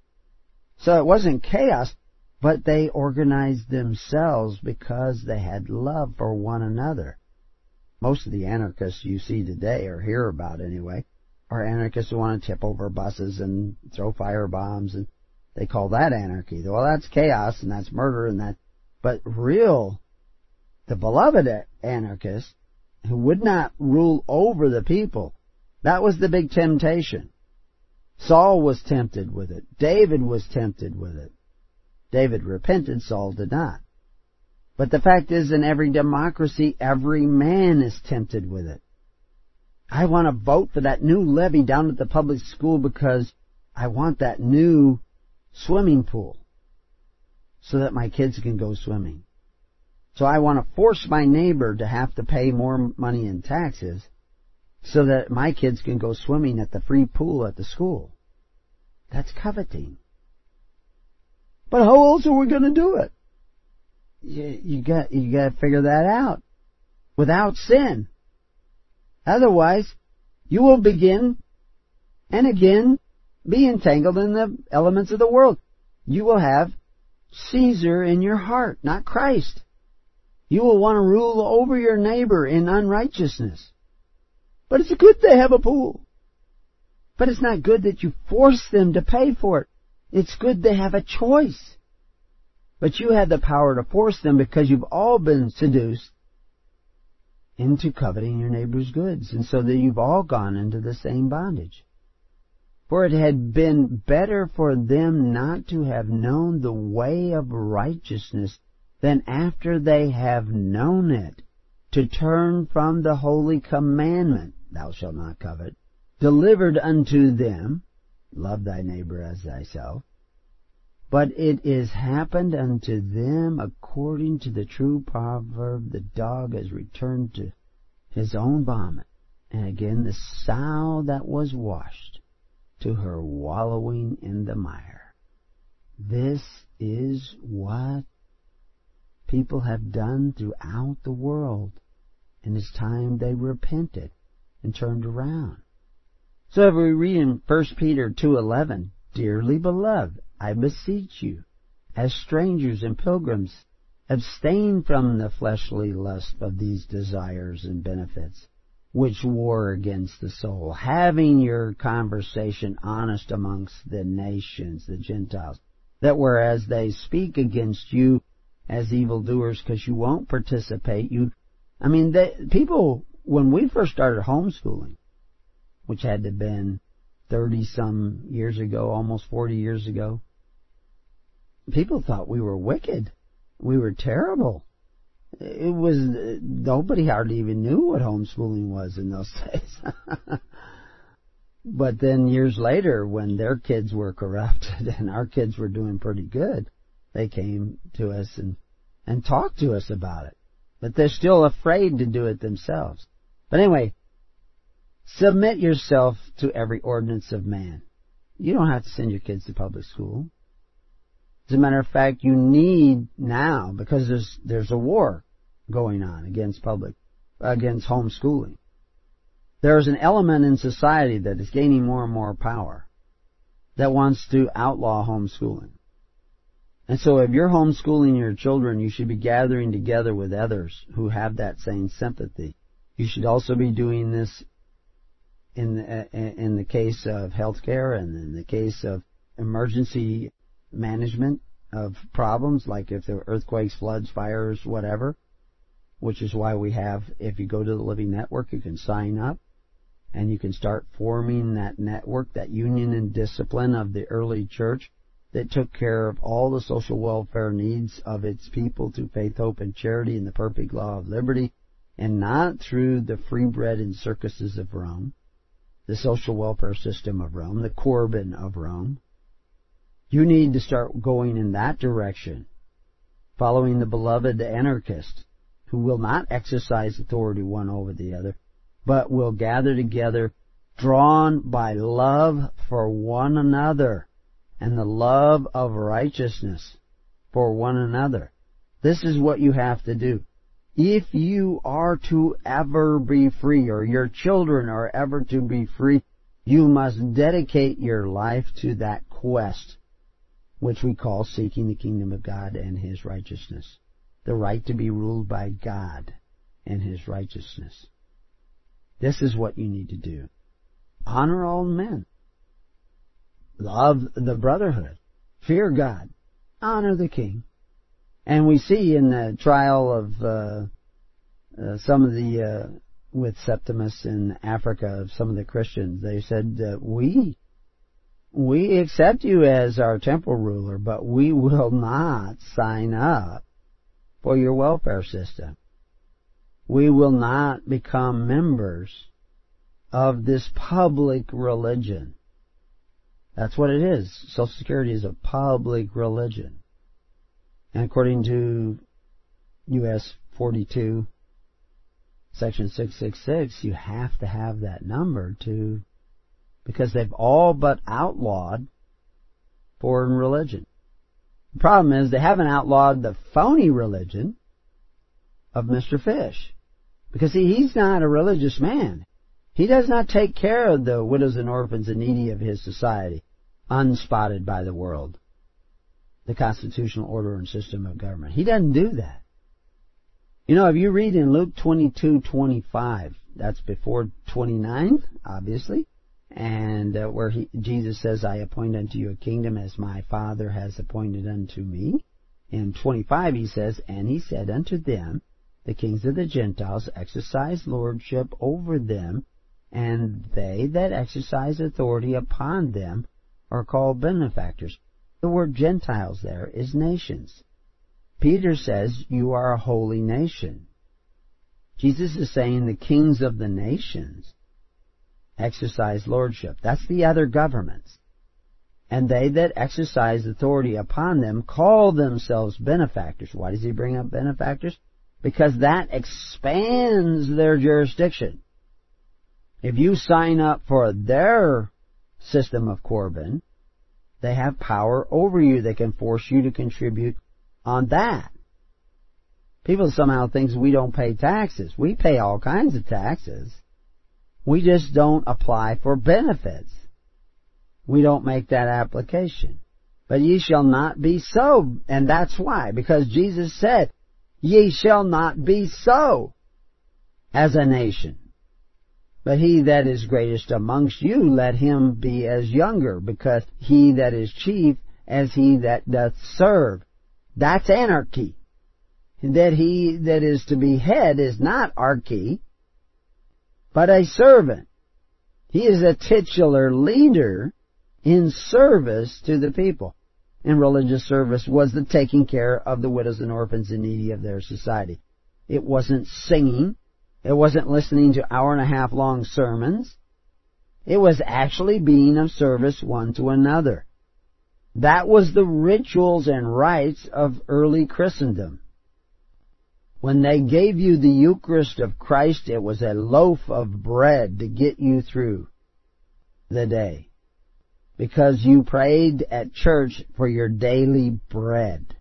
S2: So it wasn't chaos, but they organized themselves because they had love for one another. most of the anarchists you see today, or hear about anyway, are anarchists who want to tip over buses and throw fire bombs, and they call that anarchy. Well, that's chaos and that's murder and that. But real, the beloved anarchists who would not rule over the people, that was the big temptation. Saul was tempted with it. David was tempted with it. David repented, Saul did not. But the fact is, in every democracy, every man is tempted with it. I want to vote for that new levy down at the public school because I want that new swimming pool so that my kids can go swimming. So I want to force my neighbor to have to pay more money in taxes so that my kids can go swimming at the free pool at the school. That's coveting. But how else are we going to do it? You, you got you got to figure that out without sin. Otherwise, you will begin and again be entangled in the elements of the world. You will have Caesar in your heart, not Christ. You will want to rule over your neighbor in unrighteousness. But it's good to have a pool. But it's not good that you force them to pay for it. It's good to have a choice. But you have the power to force them because you've all been seduced into coveting your neighbor's goods. And so that you've all gone into the same bondage. For it had been better for them not to have known the way of righteousness than after they have known it, to turn from the holy commandment, thou shalt not covet, delivered unto them, love thy neighbor as thyself. But it is happened unto them according to the true proverb, the dog has returned to his own vomit, and again the sow that was washed to her wallowing in the mire. This is what people have done throughout the world, and it's time they repented and turned around. So if we read in First Peter two eleven, dearly beloved, I beseech you, as strangers and pilgrims, abstain from the fleshly lust of these desires and benefits, which war against the soul, having your conversation honest amongst the nations, the Gentiles, that whereas they speak against you as evildoers because you won't participate, you, I mean, they, people, when we first started homeschooling, which had to have been thirty-some years ago, almost forty years ago, people thought we were wicked. We were terrible. It was, nobody hardly even knew what homeschooling was in those days. But then years later, when their kids were corrupted and our kids were doing pretty good, they came to us and, and talked to us about it. But they're still afraid to do it themselves. But anyway, submit yourself to every ordinance of man. You don't have to send your kids to public school. As a matter of fact, you need now, because there's there's a war going on against public, against homeschooling. There's an element in society that is gaining more and more power that wants to outlaw homeschooling. And so if you're homeschooling your children, you should be gathering together with others who have that same sympathy. You should also be doing this in the, in the case of healthcare and in the case of emergency management of problems, like if there are earthquakes, floods, fires, whatever, which is why we have, if you go to the Living Network, you can sign up and you can start forming that network, that union and discipline of the early church that took care of all the social welfare needs of its people through faith, hope, and charity and the perfect law of liberty, and not through the free bread and circuses of Rome, the social welfare system of Rome, the Corbin of Rome. You need to start going in that direction, following the beloved anarchist, who will not exercise authority one over the other, but will gather together, drawn by love for one another, and the love of righteousness for one another. This is what you have to do. If you are to ever be free, or your children are ever to be free, you must dedicate your life to that quest, which we call seeking the kingdom of God and His righteousness. The right to be ruled by God and His righteousness. This is what you need to do. Honor all men. Love the brotherhood. Fear God. Honor the king. And we see in the trial of uh, uh, some of the, uh, with Septimus in Africa, of some of the Christians, they said, uh, we, we accept you as our temporal ruler, but we will not sign up for your welfare system. We will not become members of this public religion. That's what it is. Social Security is a public religion. And according to U S forty-two, Section six six six, you have to have that number to, because they've all but outlawed foreign religion. The problem is they haven't outlawed the phony religion of Mister Fish. Because see, he's not a religious man. He does not take care of the widows and orphans and needy of his society, unspotted by the world, the constitutional order and system of government. He doesn't do that. You know, if you read in Luke twenty-two twenty-five, that's before twenty-nine, obviously, and uh, where he, Jesus says, I appoint unto you a kingdom as my Father has appointed unto me. In twenty-five he says, and he said unto them, the kings of the Gentiles exercise lordship over them, and they that exercise authority upon them are called benefactors. The word Gentiles there is nations. Peter says, you are a holy nation. Jesus is saying the kings of the nations exercise lordship. That's the other governments. And they that exercise authority upon them call themselves benefactors. Why does he bring up benefactors? Because that expands their jurisdiction. If you sign up for their system of Corban, they have power over you. They can force you to contribute on that. People somehow think we don't pay taxes. We pay all kinds of taxes. We just don't apply for benefits. We don't make that application. But ye shall not be so. And that's why. Because Jesus said, ye shall not be so as a nation. But he that is greatest amongst you, let him be as younger, because he that is chief as he that doth serve. That's anarchy. And that he that is to be head is not archy, but a servant. He is a titular leader in service to the people. And religious service was the taking care of the widows and orphans and needy of their society. It wasn't singing. It wasn't listening to hour and a half long sermons. It was actually being of service one to another. That was the rituals and rites of early Christendom. When they gave you the Eucharist of Christ, it was a loaf of bread to get you through the day. Because you prayed at church for your daily bread,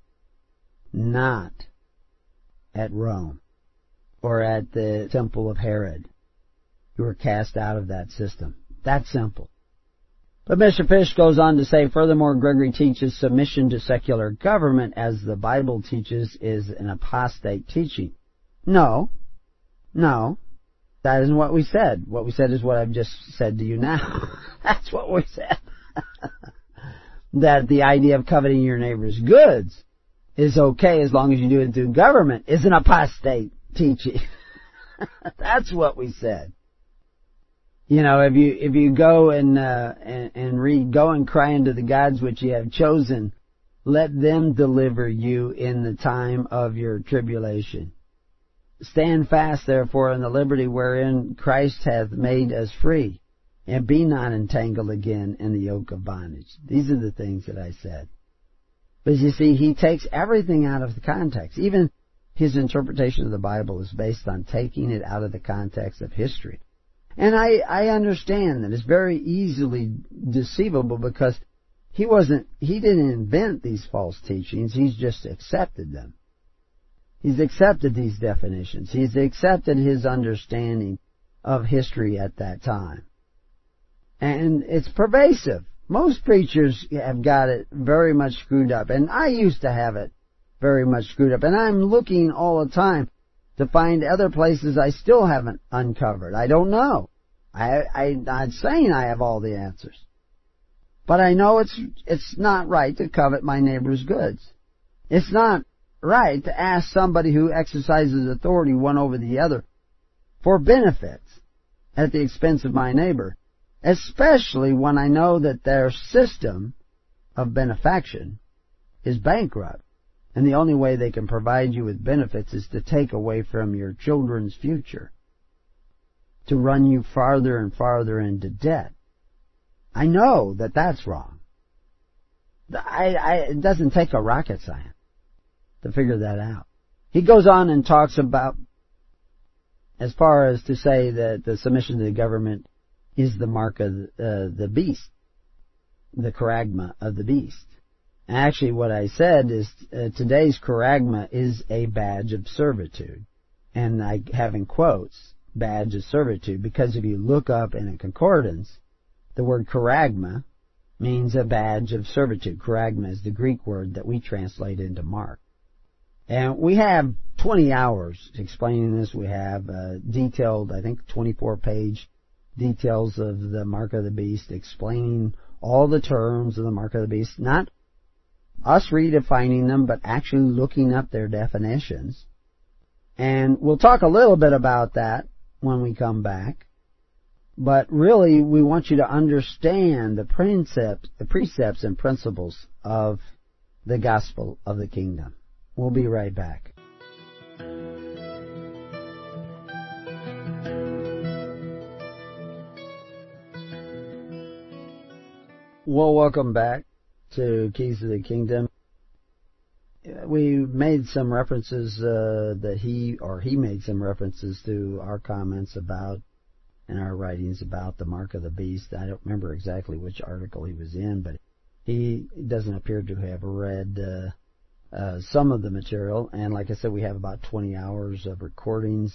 S2: not at Rome or at the temple of Herod. You were cast out of that system. That's simple. But Mister Fish goes on to say, furthermore, Gregory teaches submission to secular government, as the Bible teaches, is an apostate teaching. No. No. That isn't what we said. What we said is what I've just said to you now. That's what we said. That the idea of coveting your neighbor's goods is okay as long as you do it through government is an apostate teaching. That's what we said. You know, if you if you go and, uh, and and read, go and cry unto the gods which ye have chosen, let them deliver you in the time of your tribulation. Stand fast, therefore, in the liberty wherein Christ hath made us free, and be not entangled again in the yoke of bondage. These are the things that I said. But you see, he takes everything out of the context. Even his interpretation of the Bible is based on taking it out of the context of history. And I, I understand that it's very easily deceivable, because he wasn't, he didn't invent these false teachings, he's just accepted them. He's accepted these definitions. He's accepted his understanding of history at that time. And it's pervasive. Most preachers have got it very much screwed up. And I used to have it very much screwed up. And I'm looking all the time to find other places I still haven't uncovered. I don't know. I, I, I'm not saying I have all the answers. But I know it's, it's not right to covet my neighbor's goods. It's not right to ask somebody who exercises authority one over the other for benefits at the expense of my neighbor, especially when I know that their system of benefaction is bankrupt, and the only way they can provide you with benefits is to take away from your children's future, to run you farther and farther into debt. I know that that's wrong. I, I, it doesn't take a rocket science to figure that out. He goes on and talks about, as far as to say that the submission to the government is the mark of uh, the beast, the charagma of the beast. Actually, what I said is uh, today's charagma is a badge of servitude. And I have in quotes, badge of servitude, because if you look up in a concordance, the word charagma means a badge of servitude. Charagma is the Greek word that we translate into mark. And we have twenty hours explaining this. We have uh, detailed, I think, twenty-four page details of the mark of the beast, explaining all the terms of the mark of the beast, not us redefining them, but actually looking up their definitions. And we'll talk a little bit about that when we come back. But really, we want you to understand the precepts, the precepts and principles of the gospel of the kingdom. We'll be right back. Well, welcome back to Keys of the Kingdom. We made some references uh, that he, or he made some references to our comments about, and our writings about the mark of the beast. I don't remember exactly which article he was in, but he doesn't appear to have read uh, uh, some of the material. And like I said, we have about twenty hours of recordings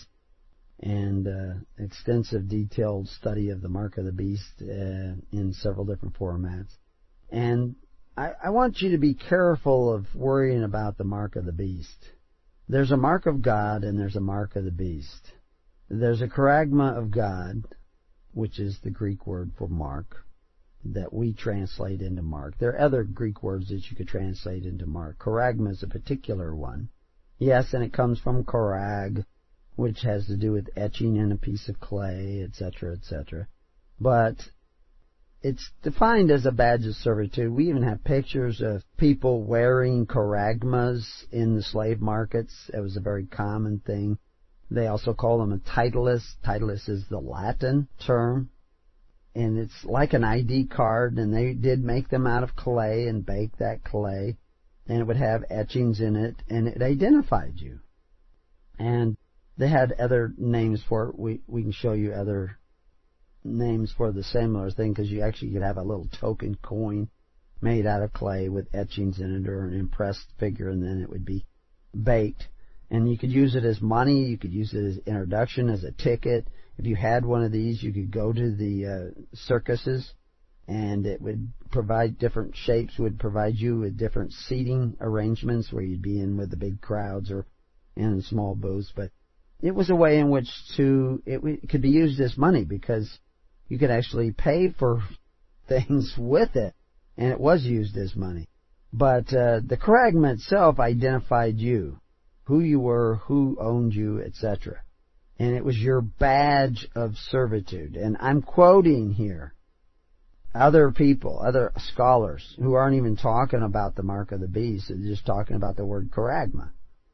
S2: and uh, extensive detailed study of the mark of the beast uh, in several different formats. And I, I want you to be careful of worrying about the mark of the beast. There's a mark of God and there's a mark of the beast. There's a charagma of God, which is the Greek word for mark, that we translate into mark. There are other Greek words that you could translate into mark. Charagma is a particular one. Yes, and it comes from charag, which has to do with etching in a piece of clay, et cetera, et cetera. But it's defined as a badge of servitude. We even have pictures of people wearing charagmas in the slave markets. It was a very common thing. They also call them a titulus. Titulus is the Latin term. And it's like an I D card, and they did make them out of clay and bake that clay. And it would have etchings in it, and it identified you. And they had other names for it. We, we can show you other names for the similar thing, because you actually could have a little token coin made out of clay with etchings in it, or an impressed figure, and then it would be baked. And you could use it as money, you could use it as introduction, as a ticket. If you had one of these, you could go to the uh, circuses, and it would provide different shapes, would provide you with different seating arrangements, where you'd be in with the big crowds or in small booths. But it was a way in which to, it, it could be used as money, because you could actually pay for things with it, and it was used as money. But uh, the charagma itself identified you, who you were, who owned you, et cetera. And it was your badge of servitude. And I'm quoting here other people, other scholars, who aren't even talking about the mark of the beast. They're just talking about the word charagma.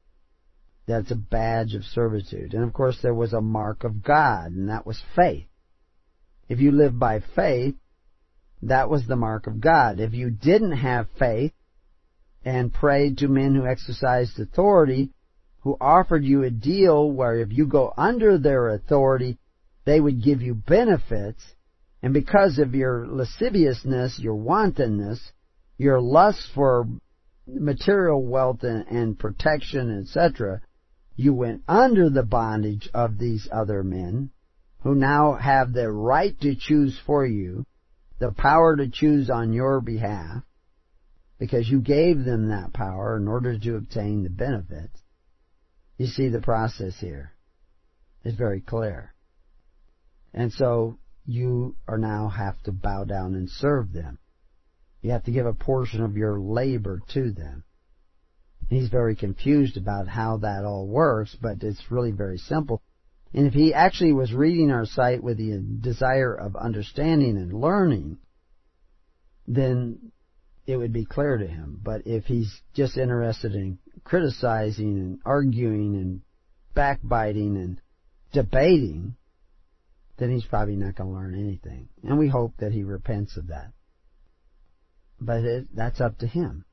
S2: That's a badge of servitude. And of course there was a mark of God, and that was faith. If you lived by faith, that was the mark of God. If you didn't have faith and prayed to men who exercised authority, who offered you a deal where if you go under their authority, they would give you benefits, and because of your lasciviousness, your wantonness, your lust for material wealth and, and protection, et cetera, you went under the bondage of these other men, who now have the right to choose for you, the power to choose on your behalf, because you gave them that power in order to obtain the benefits. You see, the process here is very clear. And so you are now have to bow down and serve them. You have to give a portion of your labor to them. He's very confused about how that all works, but it's really very simple. And if he actually was reading our site with the desire of understanding and learning, then it would be clear to him. But if he's just interested in criticizing and arguing and backbiting and debating, then he's probably not going to learn anything. And we hope that he repents of that. But it, that's up to him.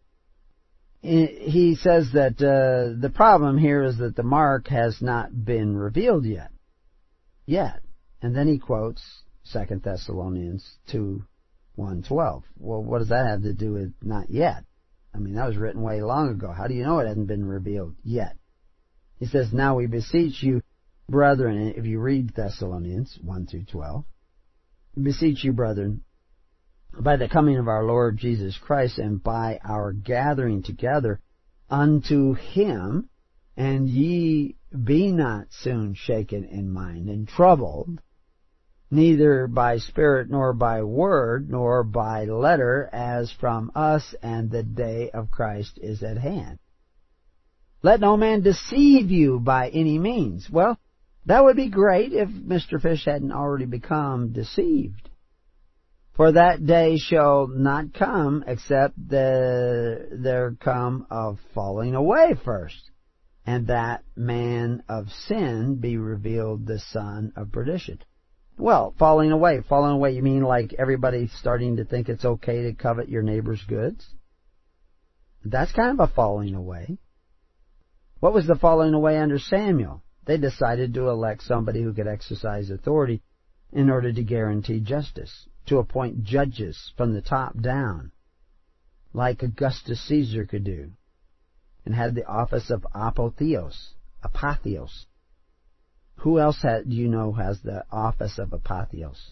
S2: He says that uh, the problem here is that the mark has not been revealed yet. Yet. And then he quotes Second Thessalonians two, one, twelve. Well, what does that have to do with not yet? I mean, that was written way long ago. How do you know it hasn't been revealed yet? He says, now we beseech you, brethren, if you read Thessalonians one through twelve, beseech you, brethren, by the coming of our Lord Jesus Christ and by our gathering together unto Him, and ye be not soon shaken in mind and troubled, neither by spirit nor by word nor by letter, as from us, and the day of Christ is at hand. Let no man deceive you by any means. Well, that would be great if Mister Fish hadn't already become deceived. For that day shall not come except the, there come of falling away first, and that man of sin be revealed, the son of perdition. Well, falling away. Falling away, you mean like everybody starting to think it's okay to covet your neighbor's goods? That's kind of a falling away. What was the falling away under Samuel? They decided to elect somebody who could exercise authority in order to guarantee justice, to appoint judges from the top down, like Augustus Caesar could do, and had the office of apotheos, apotheos. Who else had, do you know has the office of apotheos?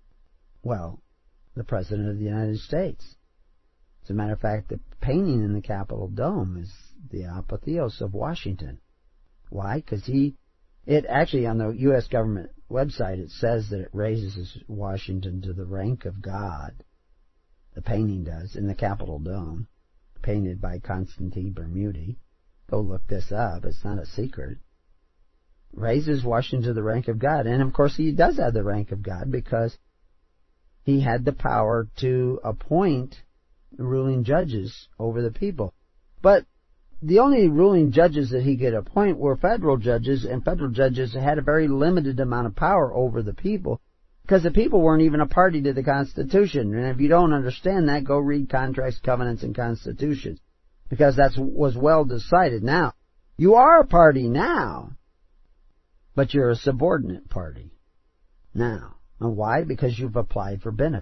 S2: Well, the President of the United States. As a matter of fact, the painting in the Capitol Dome is the apotheos of Washington. Why? Because he, it actually on the U S government website it says that it raises Washington to the rank of God. The painting does, in the Capitol Dome, painted by Constantine Bermudi. Go look this up, it's not a secret. Raises Washington to the rank of God. And of course he does have the rank of God because he had the power to appoint ruling judges over the people. But the only ruling judges that he could appoint were federal judges, and federal judges had a very limited amount of power over the people because the people weren't even a party to the Constitution. And if you don't understand that, go read Contracts, Covenants, and Constitutions, because that was well decided. Now, you are a party now, but you're a subordinate party now. And why? Because you've applied for benefit.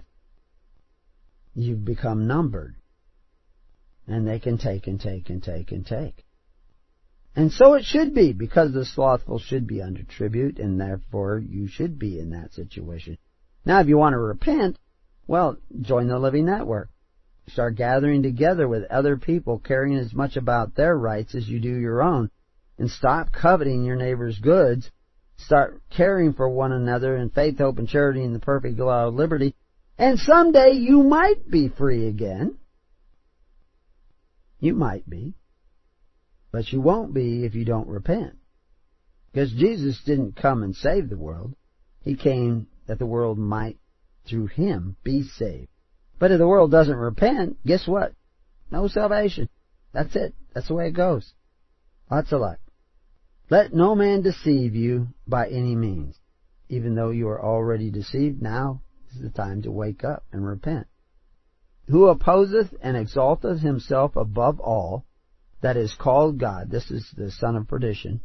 S2: You've become numbered. And they can take and take and take and take. And so it should be, because the slothful should be under tribute, and therefore you should be in that situation. Now, if you want to repent, well, join the Living Network. Start gathering together with other people, caring as much about their rights as you do your own. And stop coveting your neighbor's goods. Start caring for one another in faith, hope, and charity in the perfect law of liberty. And someday you might be free again. You might be. But you won't be if you don't repent. Because Jesus didn't come and save the world. He came that the world might, through Him, be saved. But if the world doesn't repent, guess what? No salvation. That's it. That's the way it goes. Lots of luck. Let no man deceive you by any means. Even though you are already deceived, now is the time to wake up and repent. Who opposeth and exalteth himself above all that is called God, this is the son of perdition,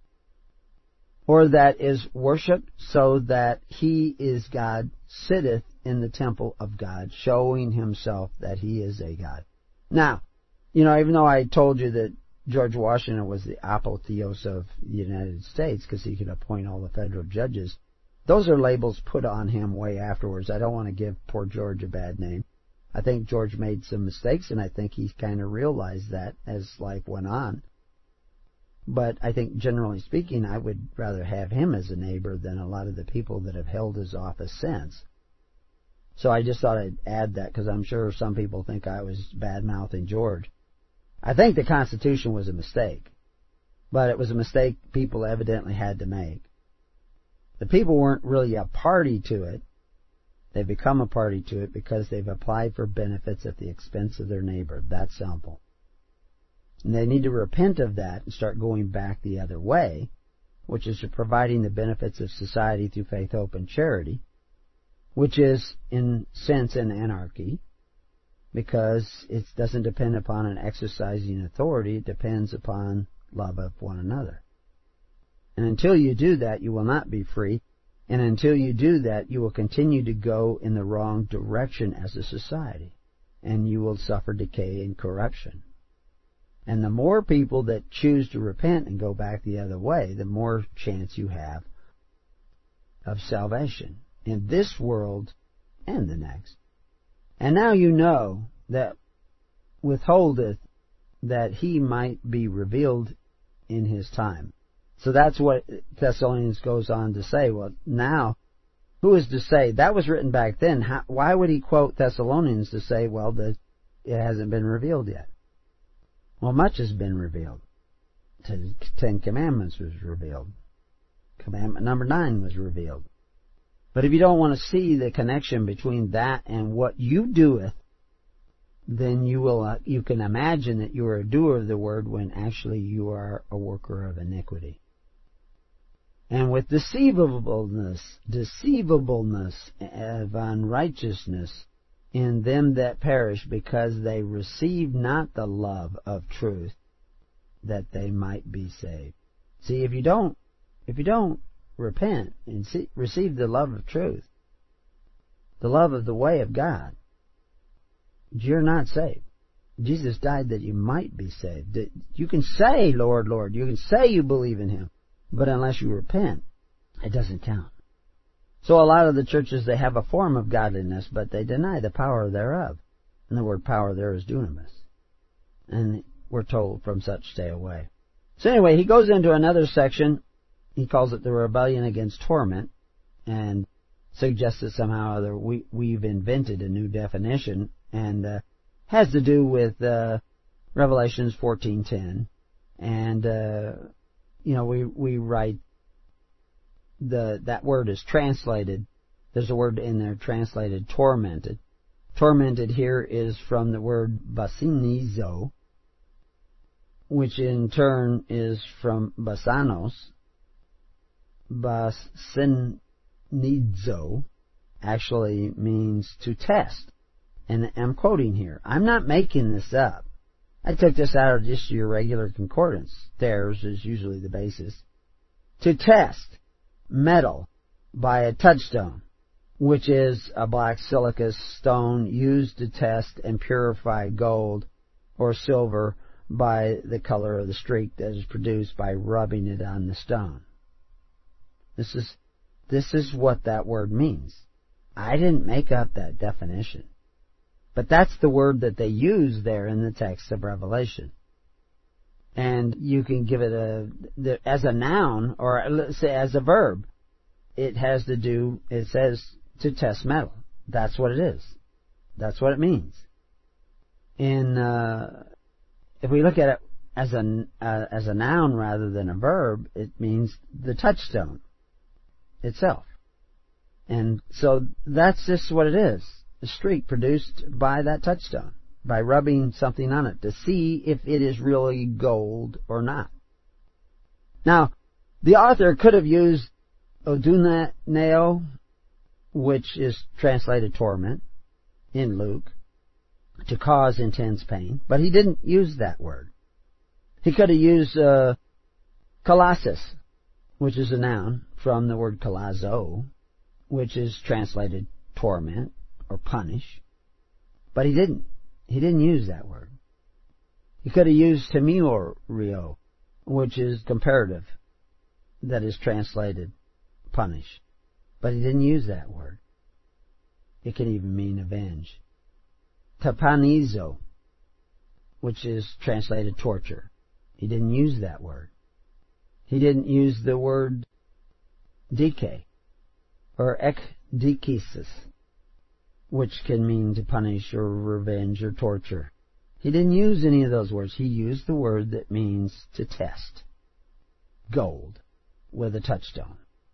S2: or that is worshipped so that he is God, sitteth in the temple of God, showing himself that he is a God. Now, you know, even though I told you that George Washington was the apotheos of the United States because he could appoint all the federal judges, those are labels put on him way afterwards. I don't want to give poor George a bad name. I think George made some mistakes, and I think he kind of realized that as life went on. But I think, generally speaking, I would rather have him as a neighbor than a lot of the people that have held his office since. So I just thought I'd add that because I'm sure some people think I was bad-mouthing George. I think the Constitution was a mistake, but it was a mistake people evidently had to make. The people weren't really a party to it. They've become a party to it because they've applied for benefits at the expense of their neighbor. That's simple. And they need to repent of that and start going back the other way, which is to providing the benefits of society through faith, hope, and charity, which is, in sense, an anarchy, because it doesn't depend upon an exercising authority. It depends upon love of one another. And until you do that, you will not be free. And until you do that, you will continue to go in the wrong direction as a society. And you will suffer decay and corruption. And the more people that choose to repent and go back the other way, the more chance you have of salvation in this world and the next. And now you know that withholdeth that he might be revealed in his time. So that's what Thessalonians goes on to say. Well, now, who is to say? That was written back then. How, why would he quote Thessalonians to say, well, that it hasn't been revealed yet? Well, much has been revealed. The Ten Commandments was revealed. Commandment number nine was revealed. But if you don't want to see the connection between that and what you doeth, then you will uh, you can imagine that you are a doer of the word when actually you are a worker of iniquity. And with deceivableness, deceivableness of unrighteousness in them that perish, because they receive not the love of truth, that they might be saved. See, if you don't, if you don't repent and see, receive the love of truth, the love of the way of God, you're not saved. Jesus died that you might be saved. You can say, Lord, Lord, you can say you believe in Him, but unless you repent, it doesn't count. So a lot of the churches, they have a form of godliness, but they deny the power thereof. And the word power there is dunamis. And we're told from such stay away. So anyway, he goes into another section. He calls it the rebellion against torment, and suggests that somehow or other we, we've invented a new definition, and uh, has to do with uh, Revelations fourteen ten. And, uh, you know, we, we write, the that word is translated, there's a word in there translated tormented. Tormented here is from the word basinizo, which in turn is from basanos. Basinizo actually means to test. And I'm quoting here. I'm not making this up. I took this out of just your regular concordance. Theirs is usually the basis. To test metal by a touchstone, which is a black silica stone used to test and purify gold or silver by the color of the streak that is produced by rubbing it on the stone. This is, this is what that word means. I didn't make up that definition. But that's the word that they use there in the text of Revelation. And you can give it a, as a noun, or let's say as a verb. It has to do, it says to test metal. That's what it is. That's what it means. In, uh, if we look at it as a, uh, as a noun rather than a verb, it means the touchstone itself. And so that's just what it is. A streak produced by that touchstone, by rubbing something on it to see if it is really gold or not. Now, the author could have used oduneo, which is translated torment in Luke, to cause intense pain, but he didn't use that word. He could have used uh, kalassis, which is a noun from the word kalazo, which is translated torment or punish, but he didn't. He didn't use that word. He could have used temiorio, which is comparative, that is translated punish, but he didn't use that word. It can even mean avenge. Tapanizo, which is translated torture. He didn't use that word. He didn't use the word dike or ekdikesis, which can mean to punish or revenge or torture. He didn't use any of those words. He used the word that means to test. Gold with a touchstone.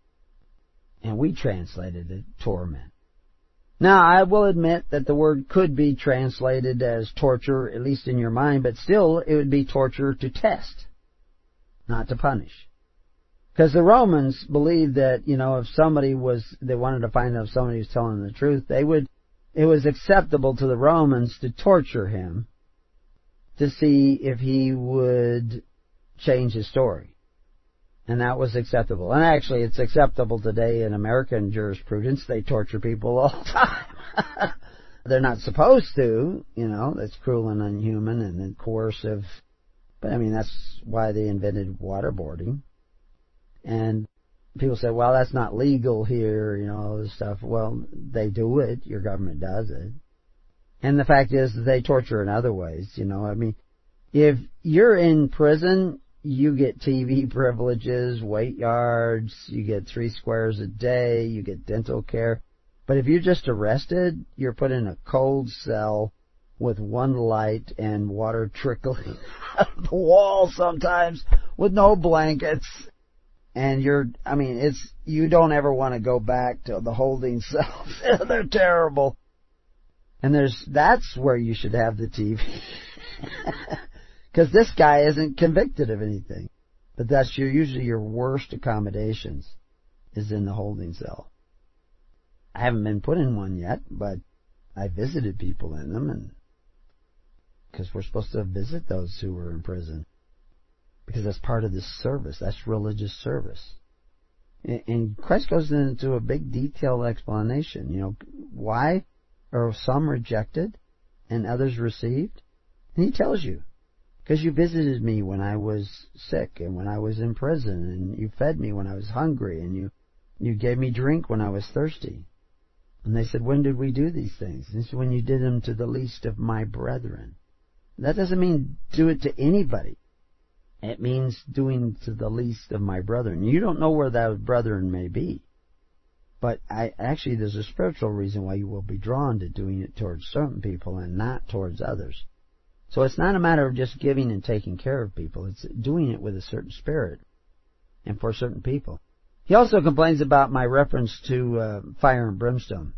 S2: And we translated it torment. Now, I will admit that the word could be translated as torture, at least in your mind, but still it would be torture to test, not to punish. Because the Romans believed that, you know, if somebody was, they wanted to find out if somebody was telling the truth, they would, it was acceptable to the Romans to torture him to see if he would change his story. And that was acceptable. And actually, it's acceptable today in American jurisprudence. They torture people all the time. They're not supposed to, you know, that's cruel and inhuman and coercive. But I mean, that's why they invented waterboarding. And people say, well, that's not legal here, you know, all this stuff. Well, they do it. Your government does it. And the fact is that they torture in other ways, you know. I mean, if you're in prison, you get T V privileges, weight yards, you get three squares a day, you get dental care. But if you're just arrested, you're put in a cold cell with one light and water trickling out of the wall sometimes with no blankets. And you're, I mean, it's, you don't ever want to go back to the holding cells. They're terrible. And there's, that's where you should have the T V. Because this guy isn't convicted of anything. But that's your, usually your worst accommodations is in the holding cell. I haven't been put in one yet, but I visited people in them, and because we're supposed to visit those who were in prison. Because that's part of this service. That's religious service. And Christ goes into a big detailed explanation. You know, why are some rejected and others received? And he tells you. Because you visited me when I was sick and when I was in prison, and you fed me when I was hungry, and you, you gave me drink when I was thirsty. And they said, when did we do these things? And he said, when you did them to the least of my brethren. That doesn't mean do it to anybody. It means doing to the least of my brethren. You don't know where that brethren may be. But I, actually there's a spiritual reason why you will be drawn to doing it towards certain people and not towards others. So it's not a matter of just giving and taking care of people. It's doing it with a certain spirit and for certain people. He also complains about my reference to uh, fire and brimstone.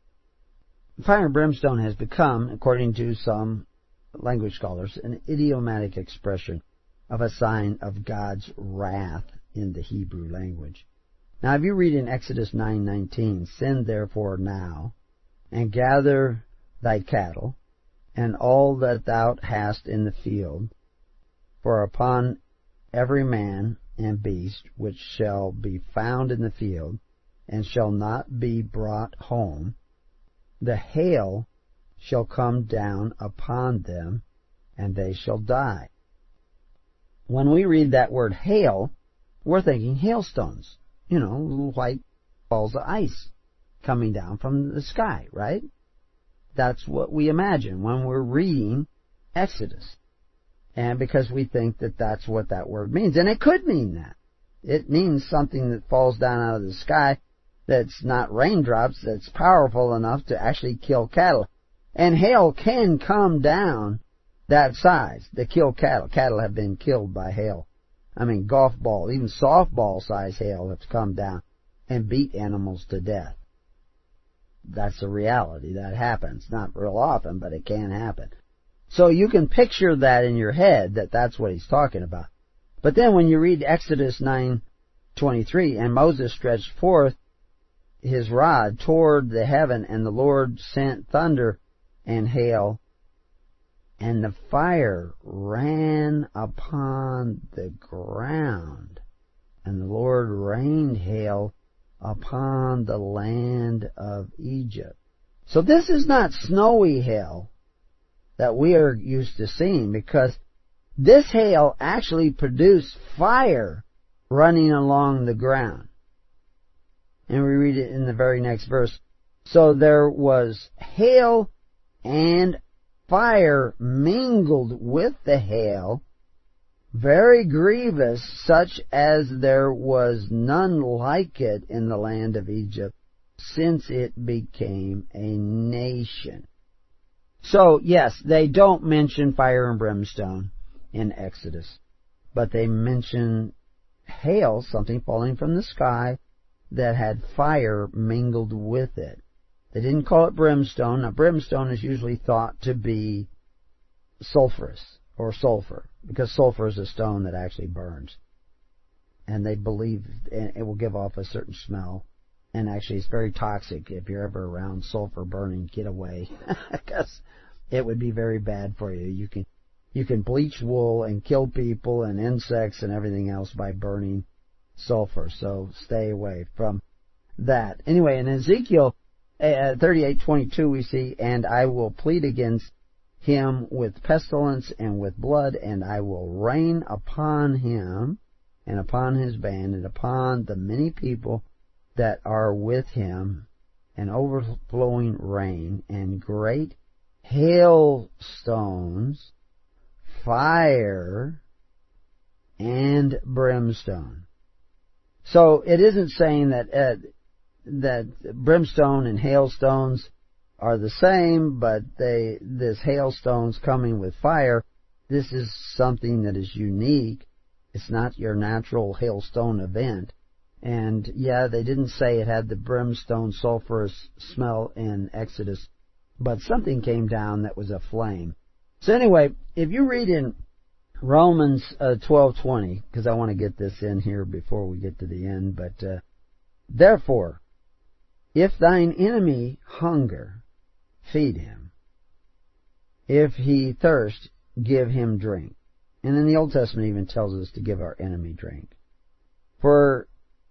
S2: Fire and brimstone has become, according to some language scholars, an idiomatic expression of a sign of God's wrath in the Hebrew language. Now, if you read in Exodus nine nineteen, send therefore now, and gather thy cattle, and all that thou hast in the field, for upon every man and beast which shall be found in the field, and shall not be brought home, the hail shall come down upon them, and they shall die. When we read that word hail, we're thinking hailstones. You know, little white balls of ice coming down from the sky, right? That's what we imagine when we're reading Exodus. And because we think that that's what that word means. And it could mean that. It means something that falls down out of the sky that's not raindrops, that's powerful enough to actually kill cattle. And hail can come down that size to kill cattle. Cattle have been killed by hail. I mean, golf ball, even softball size hail has come down and beat animals to death. That's a reality. That happens. Not real often, but it can happen. So you can picture that in your head, that that's what he's talking about. But then when you read Exodus nine twenty-three, and Moses stretched forth his rod toward the heaven, and the Lord sent thunder and hail, and the fire ran upon the ground, and the Lord rained hail upon the land of Egypt. So this is not snowy hail that we are used to seeing, because this hail actually produced fire running along the ground. And we read it in the very next verse. So there was hail and fire mingled with the hail, very grievous, such as there was none like it in the land of Egypt, since it became a nation. So, yes, they don't mention fire and brimstone in Exodus, but they mention hail, something falling from the sky that had fire mingled with it. They didn't call it brimstone. Now, brimstone is usually thought to be sulfurous or sulfur, because sulfur is a stone that actually burns. And they believe it will give off a certain smell. And actually, it's very toxic. If you're ever around sulfur burning, get away, because it would be very bad for you. You can you can bleach wool and kill people and insects and everything else by burning sulfur. So stay away from that. Anyway, in Ezekiel uh, thirty-eight twenty-two, we see, "And I will plead against him with pestilence and with blood, and I will rain upon him and upon his band and upon the many people that are with him, an overflowing rain and great hailstones, fire, and brimstone." So it isn't saying that uh, that brimstone and hailstones are the same, but they this hailstones coming with fire, this is something that is unique. It's not your natural hailstone event. And, yeah, they didn't say it had the brimstone sulfurous smell in Exodus, but something came down that was a flame. So anyway, if you read in Romans uh, twelve twenty, because I want to get this in here before we get to the end, but, uh, "Therefore, if thine enemy hunger, feed him. If he thirst, give him drink." And then the Old Testament even tells us to give our enemy drink. "For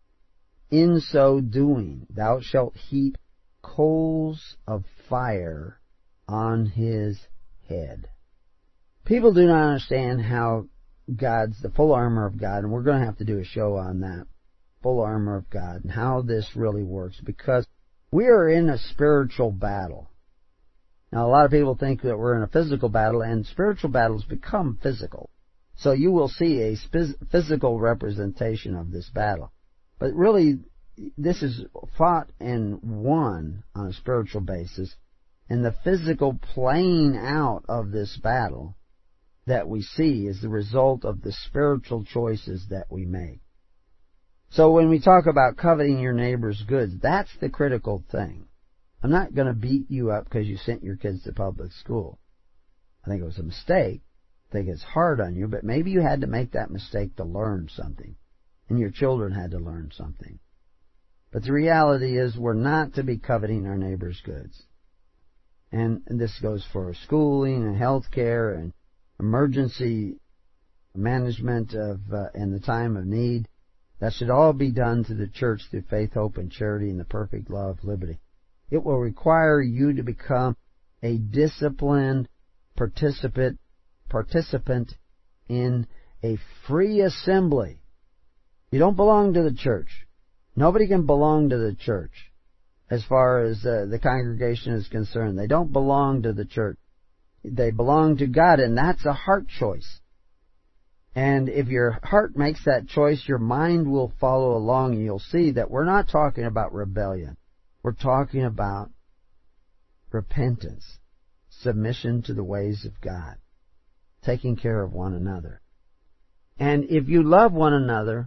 S2: in so doing, thou shalt heap coals of fire on his head." People do not understand how God's, the full armor of God, and we're going to have to do a show on that, full armor of God, and how this really works, because we are in a spiritual battle. Now, a lot of people think that we're in a physical battle, and spiritual battles become physical. So you will see a physical representation of this battle. But really, this is fought and won on a spiritual basis, and the physical playing out of this battle that we see is the result of the spiritual choices that we make. So when we talk about coveting your neighbor's goods, that's the critical thing. I'm not going to beat you up because you sent your kids to public school. I think it was a mistake. I think it's hard on you, but maybe you had to make that mistake to learn something, and your children had to learn something. But the reality is we're not to be coveting our neighbor's goods. And this goes for schooling and health care and emergency management of uh, in the time of need. That should all be done through the church through faith, hope, and charity and the perfect law of liberty. It will require you to become a disciplined participant, participant in a free assembly. You don't belong to the church. Nobody can belong to the church as far as uh, the congregation is concerned. They don't belong to the church. They belong to God, and that's a heart choice. And if your heart makes that choice, your mind will follow along, and you'll see that we're not talking about rebellion. We're talking about repentance, submission to the ways of God, taking care of one another. And if you love one another,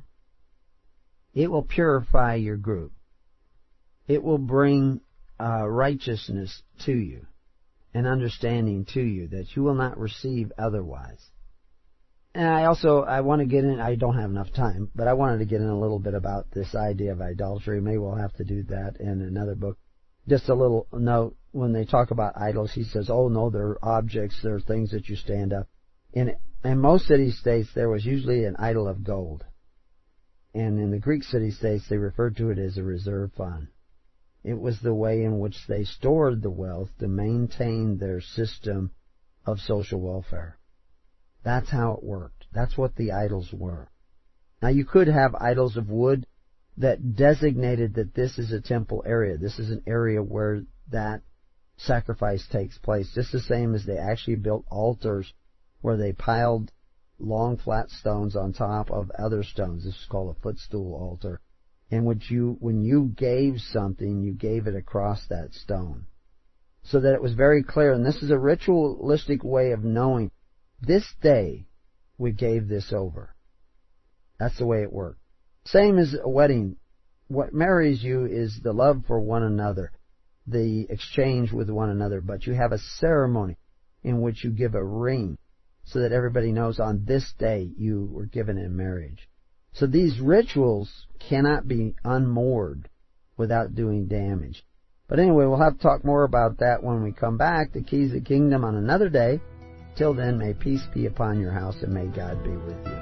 S2: it will purify your group. It will bring uh, righteousness to you and understanding to you that you will not receive otherwise. And I also, I want to get in, I don't have enough time, but I wanted to get in a little bit about this idea of idolatry. Maybe we'll have to do that in another book. Just a little note, when they talk about idols, he says, oh no, they're objects, they're things that you stand up. In, in most city-states, there was usually an idol of gold. And in the Greek city-states, they referred to it as a reserve fund. It was the way in which they stored the wealth to maintain their system of social welfare. That's how it worked. That's what the idols were. Now, you could have idols of wood that designated that this is a temple area. This is an area where that sacrifice takes place. Just the same as they actually built altars where they piled long flat stones on top of other stones. This is called a footstool altar. In which you, when you gave something, you gave it across that stone. So that it was very clear, and this is a ritualistic way of knowing, this day we gave this over. That's the way it worked. Same as a wedding. What marries you is the love for one another, the exchange with one another, but you have a ceremony in which you give a ring so that everybody knows on this day you were given in marriage. So these rituals cannot be unmoored without doing damage. But anyway, we'll have to talk more about that when we come back to Keys of the Kingdom on another day. Till then, may peace be upon your house and may God be with you.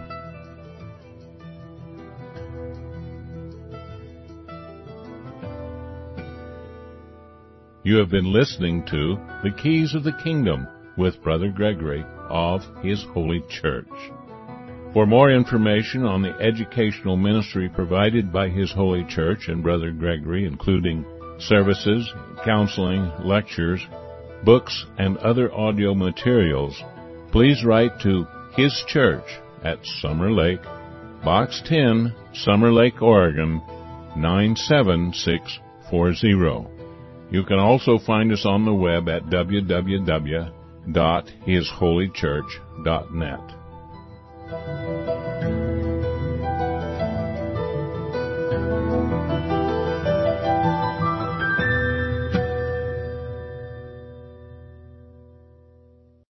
S1: You have been listening to The Keys of the Kingdom with Brother Gregory of His Holy Church. For more information on the educational ministry provided by His Holy Church and Brother Gregory, including services, counseling, lectures, books, and other audio materials, please write to His Church at Summer Lake, Box ten, Summer Lake, Oregon, nine seven six four zero. You can also find us on the web at w w w dot his holy church dot net.